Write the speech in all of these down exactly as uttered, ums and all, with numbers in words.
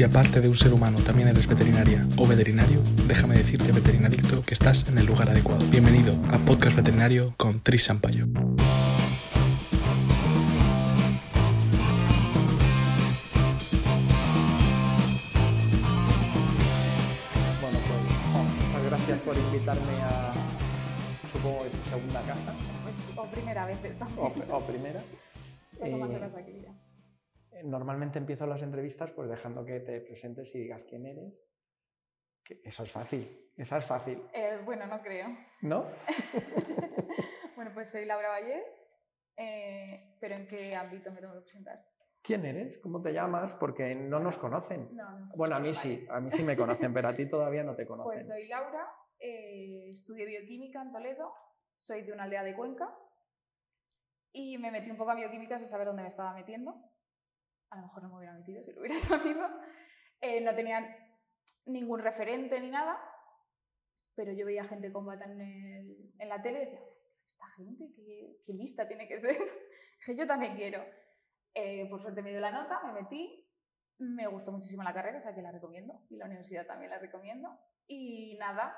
Si aparte de un ser humano también eres veterinaria o veterinario, déjame decirte, veterinadicto, que estás en el lugar adecuado. Bienvenido a Podcast Veterinario con Tris Sampayo. Bueno, pues oh, muchas gracias por invitarme a, supongo que tu segunda casa. Pues, o primera vez también. O, o primera. Paso más Eh, horas aquí ya. Normalmente empiezo las entrevistas pues dejando que te presentes y digas quién eres. Que eso es fácil, esa es fácil. Eh, bueno, no creo. ¿No? Bueno, pues soy Laura Vallés, eh, pero ¿en qué ámbito me tengo que presentar? ¿Quién eres? ¿Cómo te llamas? Porque no nos conocen. No, no. Bueno, a mí sí, a mí sí me conocen, pero a ti todavía no te conocen. Pues soy Laura, eh, estudio bioquímica en Toledo, soy de una aldea de Cuenca y me metí un poco a bioquímica sin saber dónde me estaba metiendo. A lo mejor no me hubiera metido si lo hubiera sabido. Eh, no tenía ningún referente ni nada, pero yo veía gente con bata en, el, en la tele y decía, esta gente, qué, qué lista tiene que ser. Dije, yo también quiero. Eh, por suerte me dio la nota, me metí, me gustó muchísimo la carrera, o sea que la recomiendo, y la universidad también la recomiendo. Y nada,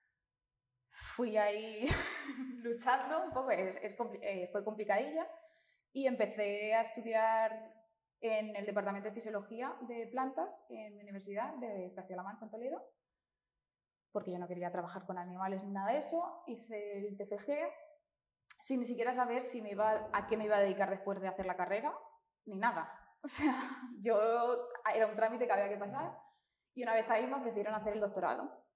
fui ahí luchando un poco, es, es compli eh, fue complicadilla, y empecé a estudiar en el Departamento de Fisiología de Plantas en mi Universidad de Castilla-La Mancha, en Toledo, porque yo no quería trabajar con animales ni nada de eso. Hice el T F G sin ni siquiera saber si me iba, a qué me iba a dedicar después de hacer la carrera, ni nada. O sea, yo era un trámite que había que pasar y una vez ahí me ofrecieron hacer el doctorado.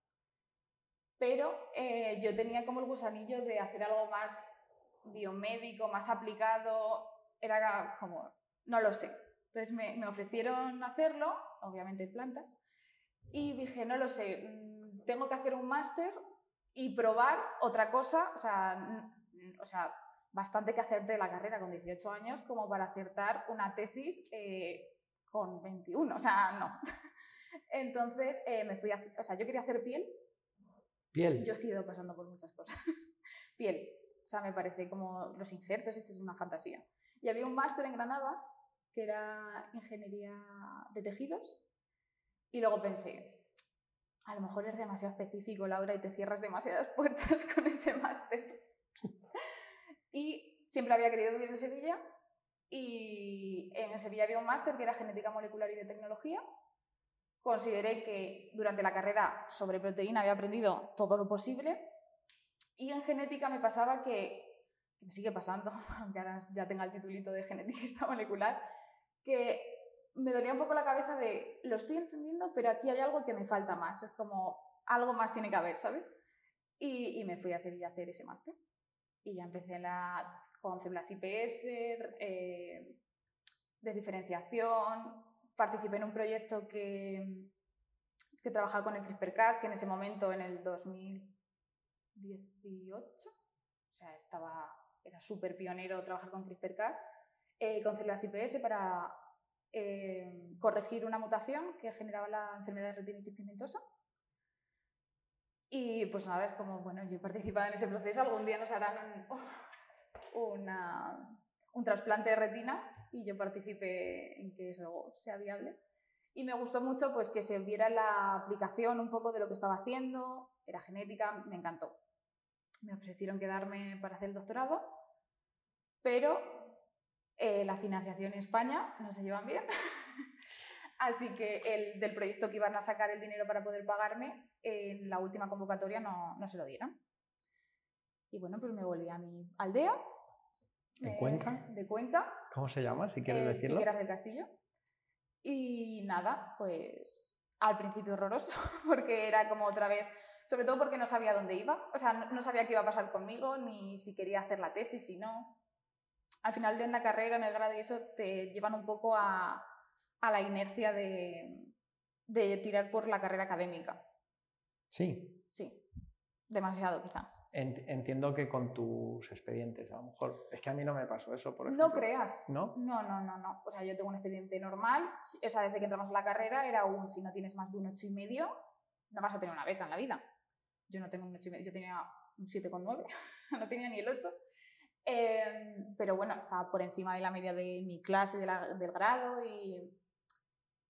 Pero eh, yo tenía como el gusanillo de hacer algo más biomédico, más aplicado, era como, no lo sé. Entonces me, me ofrecieron hacerlo, obviamente en plantas, y dije, no lo sé, tengo que hacer un máster y probar otra cosa, o sea, o sea, bastante que hacerte la carrera con dieciocho años como para acertar una tesis eh, con veintiuno, o sea, no. Entonces eh, me fui a, o sea, yo quería hacer piel. Piel. Yo he ido pasando por muchas cosas. Piel, o sea, me parece como los injertos, esto es una fantasía. Y había un máster en Granada que era ingeniería de tejidos, y luego pensé, a lo mejor eres demasiado específico, Laura, y te cierras demasiadas puertas con ese máster. Y siempre había querido vivir en Sevilla, y en Sevilla había un máster que era genética molecular y biotecnología. Consideré que durante la carrera sobre proteína había aprendido todo lo posible, y en genética me pasaba que, que me sigue pasando, aunque ahora ya tenga el titulito de geneticista molecular, que me dolía un poco la cabeza de, lo estoy entendiendo, pero aquí hay algo que me falta más, es como, algo más tiene que haber, ¿sabes? Y, y me fui a Sevilla a hacer ese máster. Y ya empecé la, con células I P S, eh, desdiferenciación, participé en un proyecto que, que trabajaba con el CRISPR Cas, que en ese momento, en el dos mil dieciocho, o sea, estaba, era súper pionero trabajar con CRISPR Cas, eh, con células I P S para eh, corregir una mutación que generaba la enfermedad de retinitis pigmentosa. Y pues nada, es como, bueno, yo he participado en ese proceso, algún día nos harán un, una, un trasplante de retina y yo participé en que eso sea viable. Y me gustó mucho pues, que se viera la aplicación un poco de lo que estaba haciendo, era genética, me encantó. Me ofrecieron quedarme para hacer el doctorado, pero eh, la financiación en España no se llevan bien. Así que el del proyecto que iban a sacar el dinero para poder pagarme, en la última convocatoria no, no se lo dieron. Y bueno, pues me volví a mi aldea. ¿En eh, Cuenca? De Cuenca. ¿Cómo se llama, si quieres eh, decirlo? Piqueras del Castillo. Y nada, pues al principio horroroso, porque era como otra vez, sobre todo porque no sabía dónde iba, o sea, no, no sabía qué iba a pasar conmigo, ni si quería hacer la tesis, si no. Al final en la carrera, en el grado y eso, te llevan un poco a, a la inercia de, de tirar por la carrera académica. Sí. Sí, demasiado quizá. Entiendo que con tus expedientes, a lo mejor, es que a mí no me pasó eso, por ejemplo. No creas. ¿No? No, no, no, no. O sea, yo tengo un expediente normal, o sea, desde que entramos a la carrera era un, si no tienes más de un ocho y medio, no vas a tener una beca en la vida. Yo no tengo un ocho y medio, yo tenía un siete coma nueve, no tenía ni el ocho. Eh, pero bueno, estaba por encima de la media de mi clase, de la, del grado, y,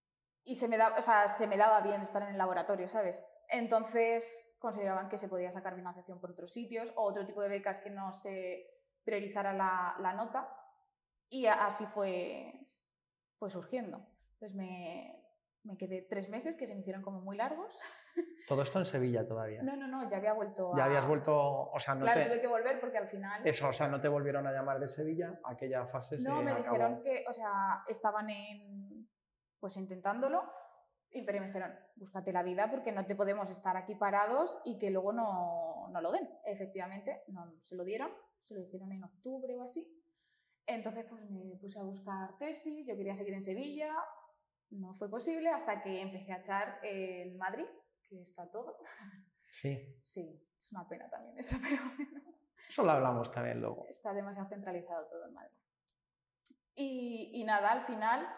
y se, me da, o sea, se me daba bien estar en el laboratorio, ¿sabes? Entonces consideraban que se podía sacar financiación por otros sitios o otro tipo de becas que no se priorizara la, la nota, y así fue, fue surgiendo. Entonces me, me quedé tres meses que se me hicieron como muy largos. ¿Todo esto en Sevilla todavía? No, no, no, ya había vuelto Ya a... habías vuelto, o sea, no Claro, te... tuve que volver porque al final... Eso, o sea, no te volvieron a llamar de Sevilla, aquella fase se No, me acabó. dijeron que, o sea, estaban en, pues intentándolo, y, pero me dijeron, búscate la vida porque no te podemos estar aquí parados y que luego no, no lo den. Efectivamente, no se lo dieron, se lo hicieron en octubre o así. Entonces, pues me puse a buscar tesis, yo quería seguir en Sevilla, no fue posible hasta que empecé a echar en Madrid, que está todo. Sí. Sí, es una pena también eso, pero bueno. Eso lo hablamos también luego. Está demasiado centralizado todo en Madrid. Y, y nada, al final,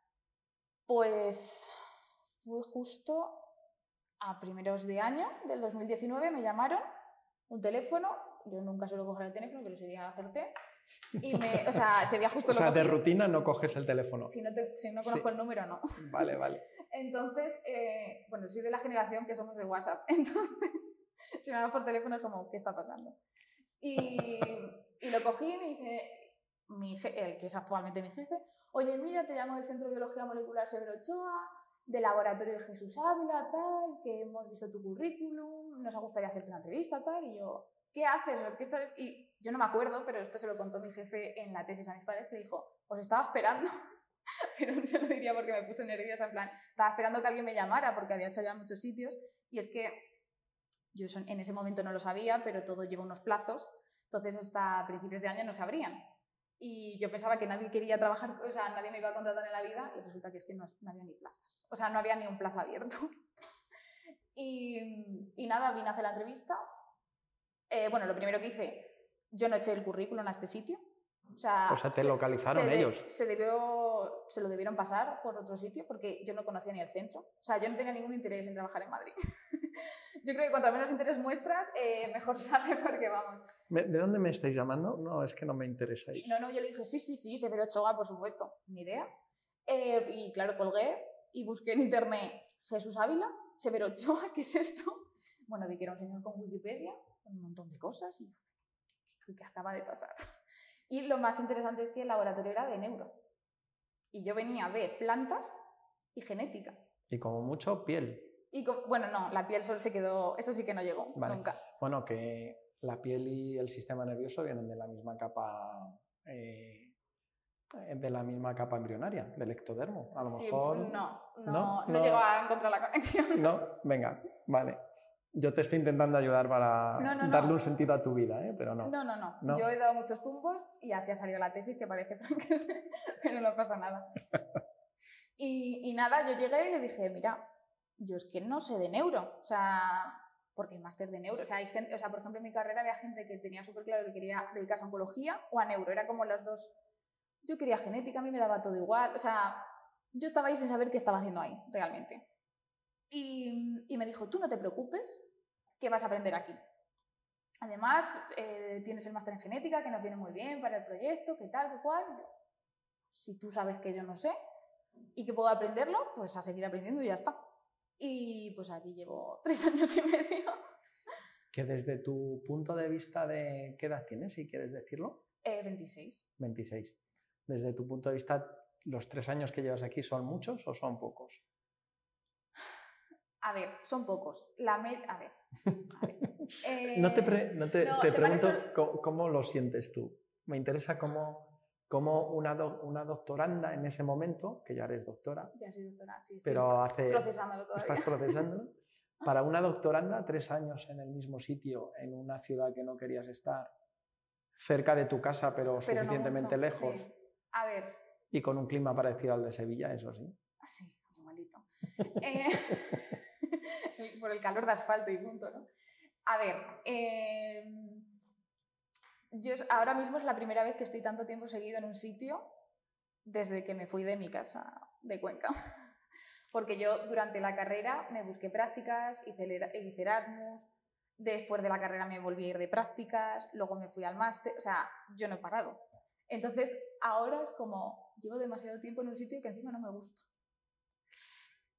pues fue justo a primeros de año del dos mil diecinueve, me llamaron, un teléfono, yo nunca suelo coger el teléfono, pero ese día acerté, y me, o sea, ese día justo o sea, lo cogí. de rutina no coges el teléfono. Si no, te, si no conozco Sí. el número, no. Vale, vale. Entonces, eh, bueno, soy de la generación que somos de WhatsApp, entonces, si me llaman por teléfono es como, ¿qué está pasando? Y, y lo cogí y me dice, mi je- el que es actualmente mi jefe, oye, mira, te llamo del Centro de Biología Molecular Severo Ochoa, del Laboratorio de Jesús Ávila, tal, que hemos visto tu currículum, nos gustaría hacerte una entrevista, tal, y yo, ¿qué haces? ¿Qué estás? Y yo no me acuerdo, pero esto se lo contó mi jefe en la tesis a mis padres, que dijo, os estaba esperando, pero no lo diría porque me puse nerviosa, en plan, estaba esperando que alguien me llamara porque había hecho ya muchos sitios, y es que yo eso en ese momento no lo sabía, pero todo lleva unos plazos, entonces hasta principios de año no se abrían. Y yo pensaba que nadie quería trabajar, o sea, nadie me iba a contratar en la vida, y resulta que es que no, no había ni plazas. O sea, no había ni un plazo abierto. Y, y nada, vine a hacer la entrevista. Eh, bueno, lo primero que hice, yo no eché el currículum a este sitio. O sea, O sea, te se, localizaron se de, ellos. Se, debió, se lo debieron pasar por otro sitio porque yo no conocía ni el centro. O sea, yo no tenía ningún interés en trabajar en Madrid. Yo creo que cuanto menos interés muestras, eh, mejor sale porque vamos. ¿De dónde me estáis llamando? No, es que no me interesáis. No, no, yo le dije, sí, sí, sí, Severo Ochoa, por supuesto. Ni idea. Eh, y claro, colgué y busqué en internet Jesús Ávila, Severo Ochoa, ¿qué es esto? Bueno, vi que era un señor con Wikipedia, con un montón de cosas y ¿qué, qué acaba de pasar? Y lo más interesante es que el laboratorio era de neuro. Y yo venía de plantas y genética. Y como mucho, piel. Y con, bueno, no, la piel solo se quedó, eso sí que no llegó, Vale. nunca. Bueno, que la piel y el sistema nervioso vienen de la misma capa, eh, de la misma capa embrionaria, del ectodermo. A lo Sí, mejor. no, no, no, no, no llegó a encontrar la conexión. No, venga, vale. Yo te estoy intentando ayudar para no, no, darle no. un sentido a tu vida, ¿eh? Pero no. No, no, no, no. Yo he dado muchos tumbos y así ha salido la tesis, que parece Frankenstein, pero no pasa nada. Y, y nada, yo llegué y le dije, mira, yo es que no sé de neuro, o sea, porque el máster de neuro, o sea, hay gente, o sea, por ejemplo, en mi carrera había gente que tenía súper claro que quería dedicarse a oncología o a neuro, era como los dos. Yo quería genética, a mí me daba todo igual, o sea, yo estaba ahí sin saber qué estaba haciendo ahí, realmente. Y, y me dijo, tú no te preocupes, que vas a aprender aquí. Además, eh, tienes el máster en genética, que nos viene muy bien para el proyecto, qué tal, qué cual. Yo, si tú sabes que yo no sé y que puedo aprenderlo, pues a seguir aprendiendo y ya está. Y pues aquí llevo tres años y medio. Que desde tu punto de vista de qué edad tienes, si quieres decirlo. Eh, veintiséis. veintiséis. Desde tu punto de vista, ¿los tres años que llevas aquí son muchos o son pocos? A ver, son pocos. La med... A ver. A ver. Eh... No te, pre no te, no, te pregunto hecho... cómo, cómo lo sientes tú. Me interesa cómo, cómo una, do una doctoranda en ese momento, que ya eres doctora, ya soy doctora, sí, estoy pero hace, procesándolo todavía. Estás procesándolo. Para una doctoranda, tres años en el mismo sitio, en una ciudad que no querías estar, cerca de tu casa, pero, pero suficientemente no mucho, lejos. Sí. A ver. Y con un clima parecido al de Sevilla, eso sí. Sí, muy malito. eh, por el calor de asfalto y punto, ¿no? A ver, eh, yo ahora mismo es la primera vez que estoy tanto tiempo seguido en un sitio desde que me fui de mi casa de Cuenca. Porque yo durante la carrera me busqué prácticas, hice, hice Erasmus, después de la carrera me volví a ir de prácticas, luego me fui al máster, o sea, yo no he parado. Entonces, ahora es como, llevo demasiado tiempo en un sitio que encima no me gusta.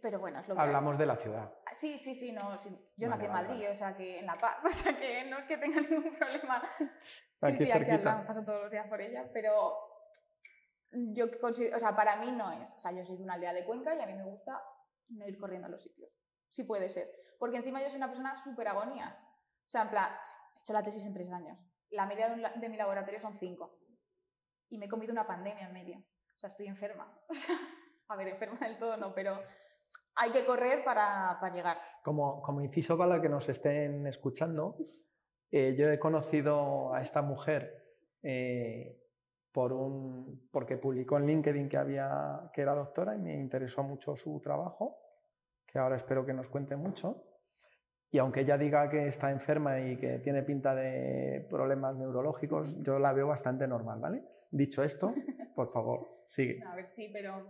pero bueno, es lo que Hablamos hay. de la ciudad. Sí, sí, sí, no, sí. Yo Vale, nací en vale, Madrid, vale. o sea que en La Paz, o sea que no es que tenga ningún problema. Sí, Aquí sí, aquí al cerquita. lado, paso todos los días por ella, pero yo considero, o sea, para mí no es, o sea, yo soy de una aldea de Cuenca y a mí me gusta no ir corriendo a los sitios, sí puede ser, porque encima yo soy una persona súper agonías, o sea, en plan, he hecho la tesis en tres años, la media de, un, de mi laboratorio son cinco y me he comido una pandemia en medio, o sea, estoy enferma, o sea, a ver, enferma del todo no, pero hay que correr para, para llegar. Como, como inciso para los que nos estén escuchando, eh, yo he conocido a esta mujer eh, por un, porque publicó en LinkedIn que, había, que era doctora y me interesó mucho su trabajo, que ahora espero que nos cuente mucho. Y aunque ella diga que está enferma y que tiene pinta de problemas neurológicos, yo la veo bastante normal, ¿vale? Dicho esto, por favor, sigue. A ver, sí, pero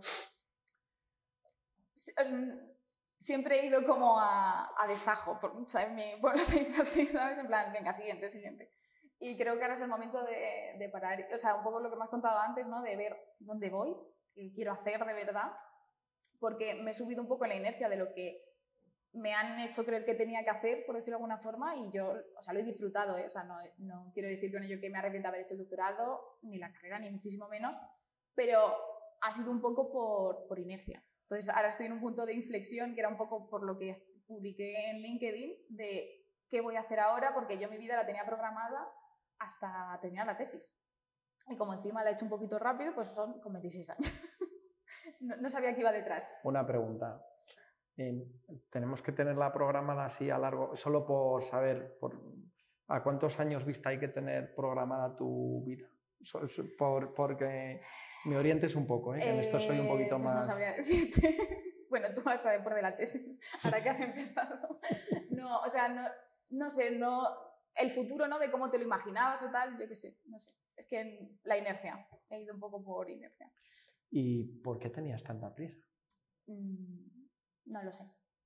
siempre he ido como a, a destajo, por, ¿sabes? Mi pueblo se hizo así, ¿sabes? En plan, venga, siguiente, siguiente. Y creo que ahora es el momento de, de parar, o sea, un poco lo que me has contado antes, ¿no? De ver dónde voy, qué quiero hacer de verdad, porque me he subido un poco en la inercia de lo que me han hecho creer que tenía que hacer, por decirlo de alguna forma, y yo, o sea, lo he disfrutado, ¿eh? O sea, no, no quiero decir con ello que me arrepienta de haber hecho el doctorado, ni la carrera, ni muchísimo menos, pero ha sido un poco por, por inercia. Entonces, ahora estoy en un punto de inflexión, que era un poco por lo que publiqué en LinkedIn, de qué voy a hacer ahora, porque yo mi vida la tenía programada hasta terminar la tesis. Y como encima la he hecho un poquito rápido, pues son con veintiséis años. no, no sabía qué iba detrás. Una pregunta. Eh, ¿Tenemos que tenerla programada así a largo, solo por saber por, a cuántos años vista hay que tener programada tu vida? Por, porque me orientes un poco, ¿eh? Que en esto soy un poquito eh, pues más... no sabría decirte. Bueno, tú vas para después de la tesis, ahora que has empezado. No, o sea, no, no sé, no... El futuro, ¿no? De cómo te lo imaginabas o tal, yo qué sé, no sé. Es que la inercia, he ido un poco por inercia. ¿Y por qué tenías tanta prisa? Mm, no lo sé.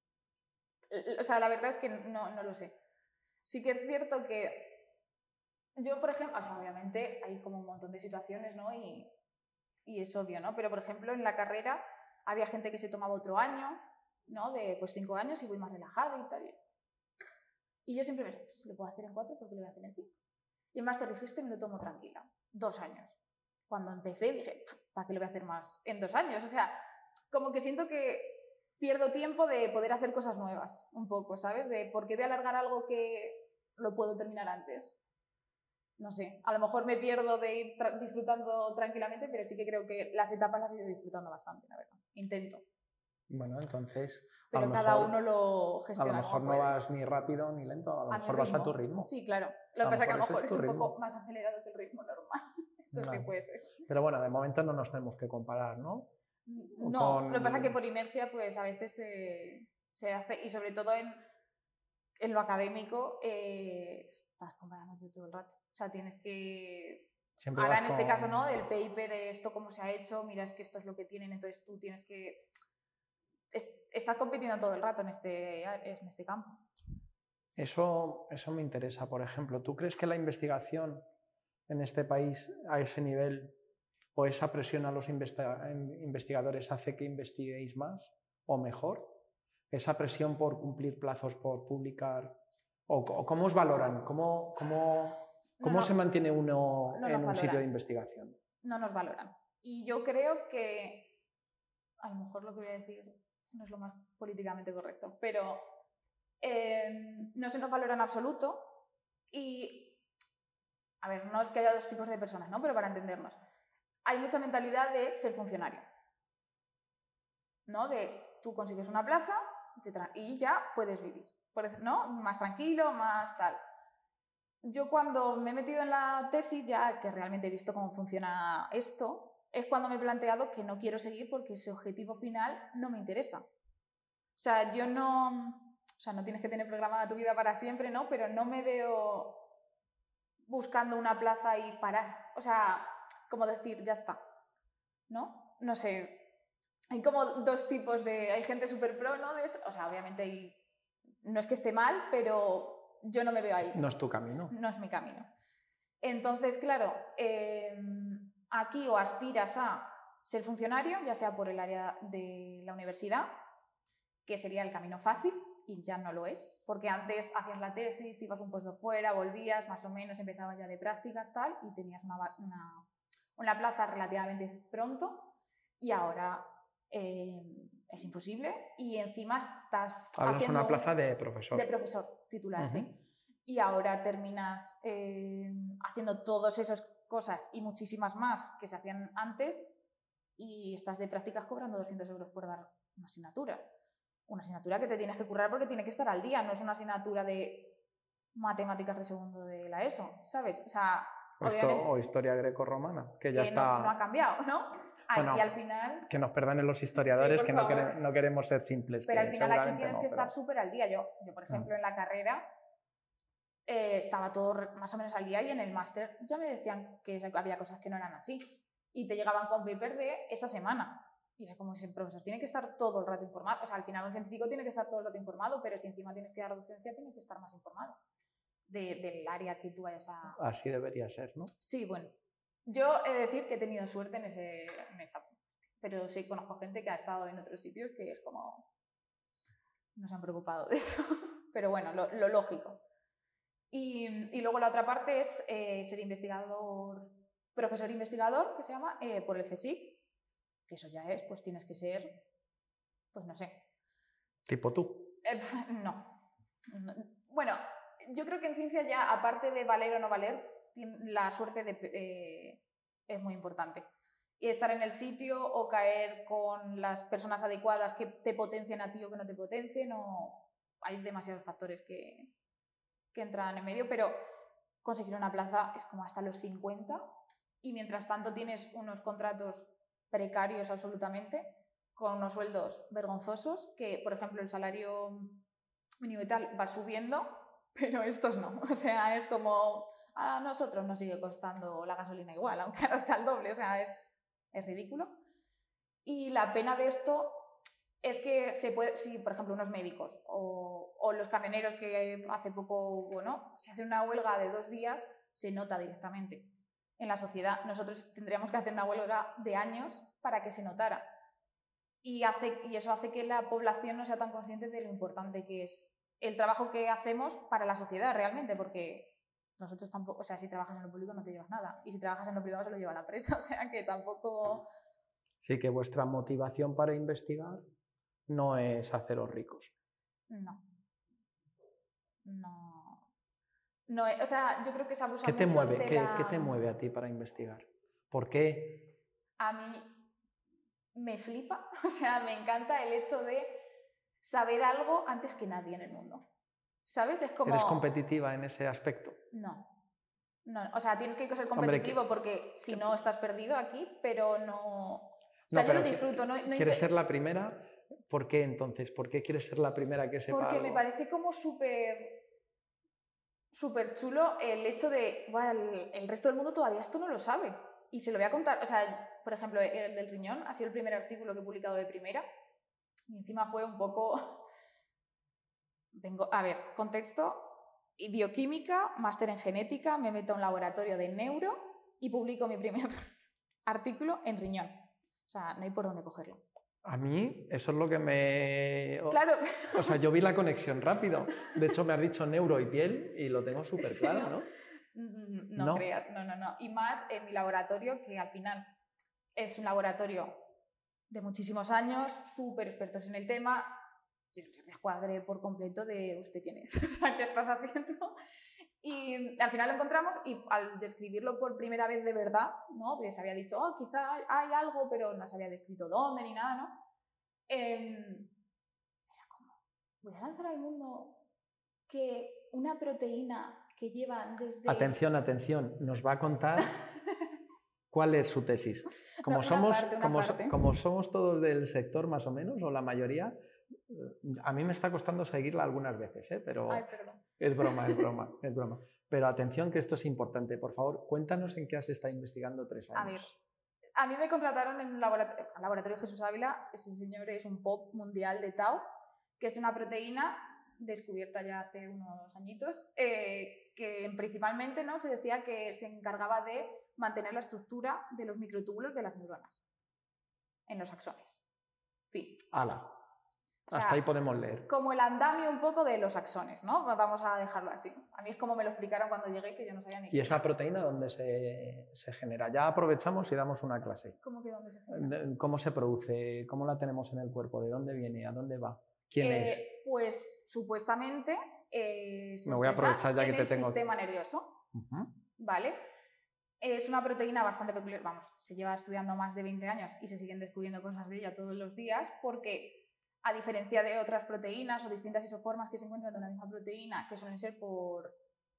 O sea, la verdad es que no, no lo sé. Sí que es cierto que yo, por ejemplo, o sea, obviamente hay como un montón de situaciones, ¿no? Y, y es obvio, ¿no? Pero, por ejemplo, en la carrera había gente que se tomaba otro año, ¿no? De pues cinco años y voy más relajado y tal. Y yo siempre me decía, pues lo puedo hacer en cuatro porque lo voy a hacer en cinco. Y el máster dije, este me lo tomo tranquila. Dos años. Cuando empecé dije, ¿para qué lo voy a hacer más en dos años? O sea, como que siento que pierdo tiempo de poder hacer cosas nuevas, un poco, ¿sabes? De por qué voy a alargar algo que lo puedo terminar antes. No sé, a lo mejor me pierdo de ir tra- disfrutando tranquilamente, pero sí que creo que las etapas las he ido disfrutando bastante, la verdad. Intento. Bueno, entonces... Pero a lo cada mejor, uno lo a gestiona lo mejor como no puede. vas ni rápido ni lento, a lo A mi mejor vas a ritmo. tu ritmo. Sí, claro. Lo A que pasa es que a lo ese mejor es, tu un ritmo. poco más acelerado que el ritmo normal. Eso sí No. puede ser. Pero bueno, de momento no nos tenemos que comparar, ¿no? No, Con- lo que pasa es que por inercia pues a veces se, se hace, y sobre todo en, en lo académico, eh, estás comparándote todo el rato. O sea, tienes que... Siempre Ahora vas en este con- caso, ¿no? Del paper, esto cómo se ha hecho, mira, es que esto es lo que tienen, entonces tú tienes que... es- Estás compitiendo todo el rato en este, en este campo. Eso, eso me interesa, por ejemplo. ¿Tú crees que la investigación en este país a ese nivel o esa presión a los investiga- investigadores hace que investiguéis más o mejor? ¿Esa presión por cumplir plazos, por publicar? ¿O, o cómo os valoran? ¿Cómo, cómo, cómo No, no, se mantiene uno no en nos un sitio valoran. de investigación? No nos valoran. Y yo creo que, a lo mejor lo que voy a decir no es lo más políticamente correcto, pero eh, no se nos valora en absoluto y, a ver, no es que haya dos tipos de personas, ¿no? Pero para entendernos, hay mucha mentalidad de ser funcionario, ¿no? De tú consigues una plaza te tra- y ya puedes vivir, ¿no? Más tranquilo, más tal. Yo cuando me he metido en la tesis, ya que realmente he visto cómo funciona esto, es cuando me he planteado que no quiero seguir porque ese objetivo final no me interesa. O sea, yo no... O sea, no tienes que tener programada tu vida para siempre, ¿no? Pero no me veo buscando una plaza y parar. O sea, como decir, ya está, ¿no? No sé. Hay como dos tipos de... Hay gente súper pro, ¿no? De eso. O sea, obviamente hay... no es que esté mal, pero yo no me veo ahí. No es tu camino. No es mi camino. Entonces, claro, eh, aquí o aspiras a ser funcionario, ya sea por el área de la universidad, que sería el camino fácil, y ya no lo es, porque antes hacías la tesis, te ibas un puesto fuera, volvías, más o menos, empezabas ya de prácticas, tal, y tenías una, una, una plaza relativamente pronto, y ahora eh, es imposible, y encima estás Hablas haciendo... una plaza de profesor. De profesor titular, Uh-huh. sí. Y ahora terminas eh, haciendo todas esas cosas y muchísimas más que se hacían antes, y estás de prácticas cobrando doscientos euros por dar una asignatura. Una asignatura que te tienes que currar porque tiene que estar al día, no es una asignatura de matemáticas de segundo de la ESO, ¿sabes? O sea, o, esto, o historia greco-romana, que ya que está... No, no ha cambiado, ¿no? Bueno, aquí al final... Que nos perdonen los historiadores, sí, que no queremos, no queremos ser simples. Pero que al final aquí tienes no, que pero... estar súper al día. Yo, yo, por ejemplo, uh-huh. en la carrera eh, estaba todo más o menos al día, y en el máster ya me decían que había cosas que no eran así. Y te llegaban con paper de esa semana. Y era como si el profesor tiene que estar todo el rato informado. O sea, al final un científico tiene que estar todo el rato informado, pero si encima tienes que dar docencia, tiene que estar más informado de, del área que tú vayas a... Así debería ser, ¿no? Sí, bueno. Yo he de decir que he tenido suerte en, ese, en esa... Pero sí conozco gente que ha estado en otros sitios que es como... No se han preocupado de eso. Pero bueno, lo, lo lógico. Y, y luego la otra parte es eh, ser investigador, profesor investigador, que se llama, eh, por el CSIC. Que eso ya es, pues tienes que ser, pues no sé. ¿Tipo tú? Eh, no. no. Bueno, yo creo que en ciencia ya, aparte de valer o no valer, la suerte de, eh, es muy importante. Y estar en el sitio o caer con las personas adecuadas que te potencien a ti o que no te potencien, no, hay demasiados factores que, que entran en medio, pero conseguir una plaza es como hasta los cincuenta, y mientras tanto tienes unos contratos precarios absolutamente, con unos sueldos vergonzosos, que por ejemplo el salario mínimo y tal va subiendo, pero estos no. O sea, es como a nosotros nos sigue costando la gasolina igual, aunque ahora está el doble, o sea, es, es ridículo. Y la pena de esto es que se puede, si por ejemplo unos médicos o, o los camioneros que hace poco, bueno, se hace una huelga de dos días, se nota directamente en la sociedad. Nosotros tendríamos que hacer una huelga de años para que se notara. Y, hace, y eso hace que la población no sea tan consciente de lo importante que es el trabajo que hacemos para la sociedad realmente, porque nosotros tampoco, o sea, si trabajas en lo público no te llevas nada, y si trabajas en lo privado se lo lleva la empresa, o sea que tampoco... Sí, que vuestra motivación para investigar no es haceros ricos. No. No... No, o sea, yo creo que se abusa ¿Qué te mucho mueve? de ¿Qué, la... ¿Qué te mueve a ti para investigar? ¿Por qué? A mí me flipa, o sea, me encanta el hecho de saber algo antes que nadie en el mundo. ¿Sabes? Es como... ¿Eres competitiva en ese aspecto? No. No, o sea, tienes que ser competitivo. Hombre, que... porque si no estás perdido aquí, pero no... O sea, no, yo lo disfruto. No, no ¿Quieres inter... ser la primera? ¿Por qué entonces? ¿Por qué quieres ser la primera que sepa Porque algo? Me parece como súper... súper chulo el hecho de, bueno, el, el resto del mundo todavía esto no lo sabe. Y se lo voy a contar, o sea, por ejemplo, el del riñón ha sido el primer artículo que he publicado de primera, y encima fue un poco... Vengo, a ver, contexto, bioquímica, máster en genética, me meto a un laboratorio de neuro y publico mi primer artículo en riñón. O sea, no hay por dónde cogerlo. A mí eso es lo que me... Claro. O sea, yo vi la conexión rápido. De hecho, me has dicho neuro y piel y lo tengo súper sí, claro, ¿no? ¿no? No, no creas, no, no, no. Y más en mi laboratorio, que al final es un laboratorio de muchísimos años, súper expertos en el tema. Yo descuadré por completo de usted quién es, o sea, qué estás haciendo. Y al final lo encontramos y al describirlo por primera vez de verdad, ¿no? Que se había dicho, oh, quizá hay algo, pero no se había descrito dónde ni nada, ¿no? Eh, era como, voy a lanzar al mundo que una proteína que llevan desde... Atención, atención, nos va a contar cuál es su tesis. Como, no, somos, parte, como, como somos todos del sector más o menos, o la mayoría, a mí me está costando seguirla algunas veces, ¿eh? Pero Ay, perdón. es broma, es broma, es broma. Pero atención que esto es importante. Por favor, cuéntanos en qué has estado investigando tres años. A ver, a mí me contrataron en un laboratorio, el laboratorio Jesús Ávila. Ese señor es un pop mundial de Tau, que es una proteína descubierta ya hace unos añitos, eh, que principalmente, ¿no?, se decía que se encargaba de mantener la estructura de los microtúbulos de las neuronas en los axones. Fin. ¡Hala! O sea, hasta ahí podemos leer. Como el andamio un poco de los axones, ¿no? Vamos a dejarlo así. A mí es como me lo explicaron cuando llegué, que yo no sabía ni qué. ¿Y esa proteína dónde se, se genera? Ya aprovechamos y damos una clase. ¿Cómo que dónde se genera? ¿Cómo se produce? ¿Cómo la tenemos en el cuerpo? ¿De dónde viene? ¿A dónde va? ¿Quién eh, es? Pues supuestamente eh, se Me voy a aprovechar ya en que te el tengo. sistema nervioso, Uh-huh. ¿vale? Es una proteína bastante peculiar, vamos, se lleva estudiando más de veinte años y se siguen descubriendo cosas de ella todos los días porque, a diferencia de otras proteínas o distintas isoformas que se encuentran de una misma proteína, que suelen ser por...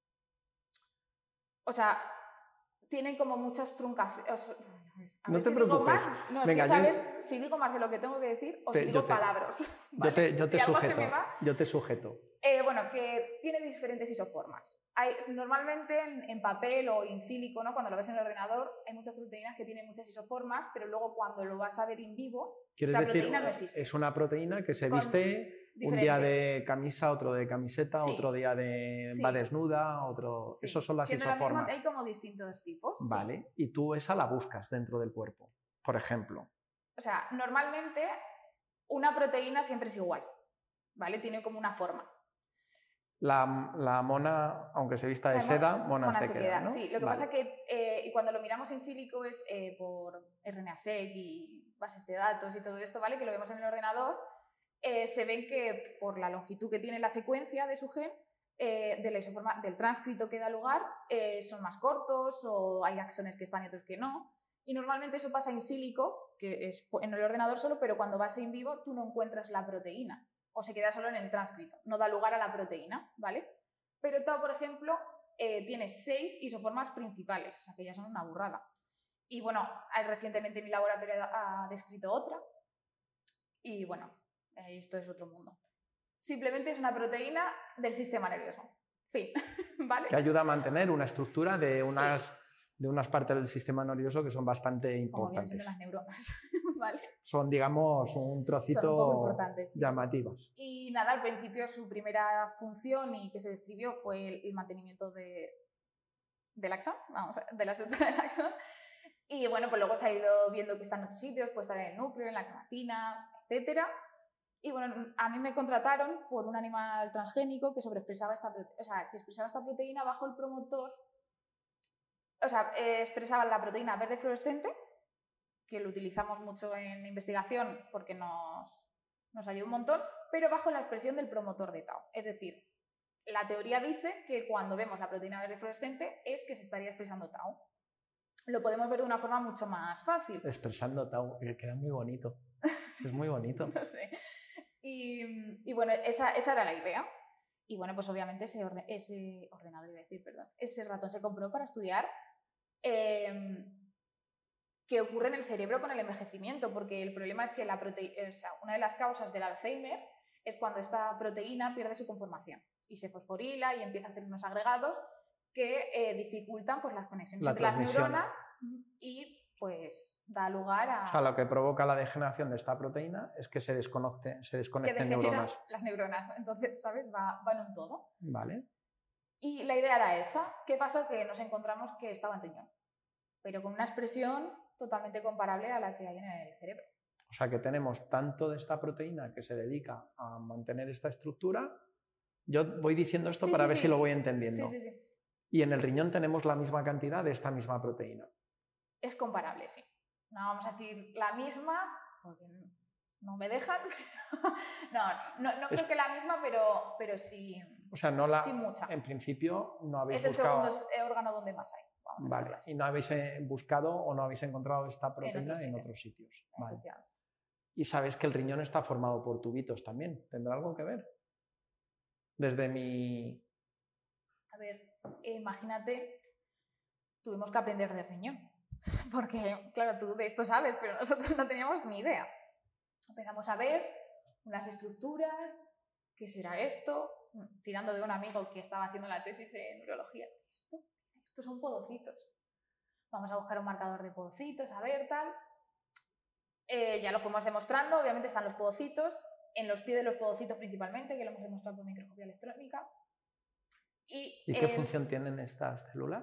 O sea, tienen como muchas truncaciones... No te si preocupes. Digo más, no, Venga, si sabes, yo... si digo más de lo que tengo que decir o te, si digo te, palabras. ¿Vale? Yo te, yo si te algo sujeto. se me va, yo te sujeto. Eh, bueno, que tiene diferentes isoformas. Hay, normalmente en, en papel o in silico, ¿no? Cuando lo ves en el ordenador, hay muchas proteínas que tienen muchas isoformas, pero luego cuando lo vas a ver in vivo, ¿Quieres esa decir, proteína no existe. es una proteína que se Con viste diferente. un día de camisa, otro de camiseta, Sí. otro día de Sí. va desnuda, otro... Sí. Esos son las Siendo la isoformas. misma, hay como distintos tipos. Vale, Sí. y tú esa la buscas dentro del cuerpo, por ejemplo. O sea, normalmente una proteína siempre es igual, ¿vale? Tiene como una forma. La, la mona, aunque se vista de O sea, seda, mona, mona se, se queda, queda, ¿no? sí. Lo que Vale. pasa es que eh, y cuando lo miramos in silico es eh, por R N A-seq y bases de datos y todo esto, ¿vale? Que lo vemos en el ordenador, eh, se ven que por la longitud que tiene la secuencia de su gen, eh, de la isoforma, del tránscrito que da lugar, eh, son más cortos o hay axones que están y otros que no. Y normalmente eso pasa in silico, que es en el ordenador solo, pero cuando vas in vivo tú no encuentras la proteína o se queda solo en el tránscrito, no da lugar a la proteína, ¿vale? Pero Tau, por ejemplo, eh, tiene seis isoformas principales, o sea que ya son una burrada. Y bueno, recientemente mi laboratorio ha descrito otra y bueno, eh, esto es otro mundo. Simplemente es una proteína del sistema nervioso. Fin, ¿vale? Que ayuda a mantener una estructura de unas, Sí. de unas partes del sistema nervioso que son bastante Como vienen importantes. siendo las neuronas, ¿vale? Son, digamos, un trocito Son un poco importantes, sí. llamativas. Y nada, al principio su primera función y que se describió fue el, el mantenimiento de, del axón, vamos, de la estructura del axón. Y bueno, pues luego se ha ido viendo que está en otros sitios, puede estar en el núcleo, en la cromatina, etcétera. Y bueno, a mí me contrataron por un animal transgénico que sobreexpresaba esta, o sea, que expresaba esta proteína bajo el promotor. O sea, eh, expresaba la proteína verde fluorescente, que lo utilizamos mucho en investigación porque nos, nos ayuda un montón, pero bajo la expresión del promotor de Tau. Es decir, la teoría dice que cuando vemos la proteína verde fluorescente es que se estaría expresando Tau. Lo podemos ver de una forma mucho más fácil. Expresando Tau, que queda muy bonito. Sí. Es muy bonito. No sé. Y, y bueno, esa, esa era la idea. Y bueno, pues obviamente ese, orden, ese ordenador, iba a decir, perdón, ese ratón se compró para estudiar eh, qué ocurre en el cerebro con el envejecimiento, porque el problema es que la prote- o sea, una de las causas del Alzheimer es cuando esta proteína pierde su conformación y se fosforila y empieza a hacer unos agregados que eh, dificultan pues, las conexiones la entre las neuronas y pues da lugar a... O sea, lo que provoca la degeneración de esta proteína es que se, desconecte, se desconecten que neuronas. las neuronas. Entonces, ¿sabes? Va, va en un todo. Vale. Y la idea era esa. ¿Qué pasó? Que nos encontramos que estaba en riñón, pero con una expresión totalmente comparable a la que hay en el cerebro. O sea, que tenemos tanto de esta proteína que se dedica a mantener esta estructura. Yo voy diciendo esto sí, para sí, ver sí. si lo voy entendiendo. Sí, sí, sí. Y en el riñón tenemos la misma cantidad de esta misma proteína. Es comparable, sí. No vamos a decir la misma, porque no me dejan. no, no, no creo es... que la misma, pero, pero sí, o sea, no la, sí mucha. En principio no habéis es el buscado... segundo órgano donde más hay. Vale. Y no habéis buscado o no habéis encontrado esta proteína en, en otros sitios. Vale. Y sabes que el riñón está formado por tubitos también. ¿Tendrá algo que ver? Desde mi... A ver, eh, imagínate, tuvimos que aprender de riñón. Porque, claro, tú de esto sabes, pero nosotros no teníamos ni idea. Empezamos a ver unas estructuras, ¿qué será esto? Tirando de un amigo que estaba haciendo la tesis en neurología. ¿Esto? Estos son podocitos. Vamos a buscar un marcador de podocitos, a ver, tal. Eh, ya lo fuimos demostrando, obviamente están los podocitos, en los pies de los podocitos principalmente, que lo hemos demostrado por microscopía electrónica. ¿Y, ¿Y qué eh, función tienen estas células?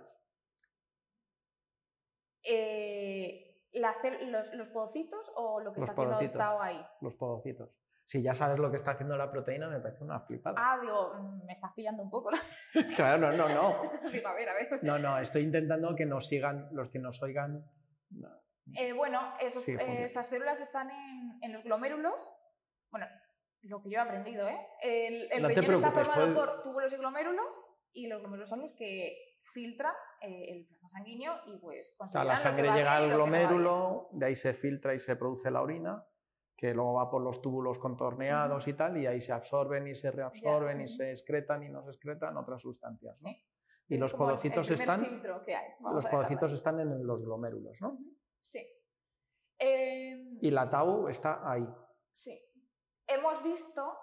Eh, la cel los, ¿Los podocitos o lo que los está haciendo podocitos, Tau ahí? Los podocitos. Si ya sabes lo que está haciendo la proteína, me parece una flipada. Ah, digo, me estás pillando un poco. Claro, no, no, no. Digo, a ver, a ver. No, no, estoy intentando que nos sigan, los que nos oigan. No. Eh, bueno, esos, Sí, eh, esas células están en, en los glomérulos. Bueno, lo que yo he aprendido, ¿eh? El, el No te relleno está preocupes, formado puedes- por túbulos y glomérulos, y los glomérulos son los que filtran eh, el plasma sanguíneo y pues O sea, consideran la lo que sangre va llega bien y al lo que no va bien. glomérulo, de ahí se filtra y se produce la orina, que luego va por los túbulos contorneados Ujú. y tal, y ahí se absorben y se reabsorben y ujú. se excretan y no se excretan otras sustancias, ¿no? Sí. Y Es los como el- podocitos el primer están, filtro que hay. Vamos los a dejarlo podocitos ahí. están en los glomérulos, ¿no? Ujú. Sí. Eh, Y la tau está ahí. Sí. Hemos visto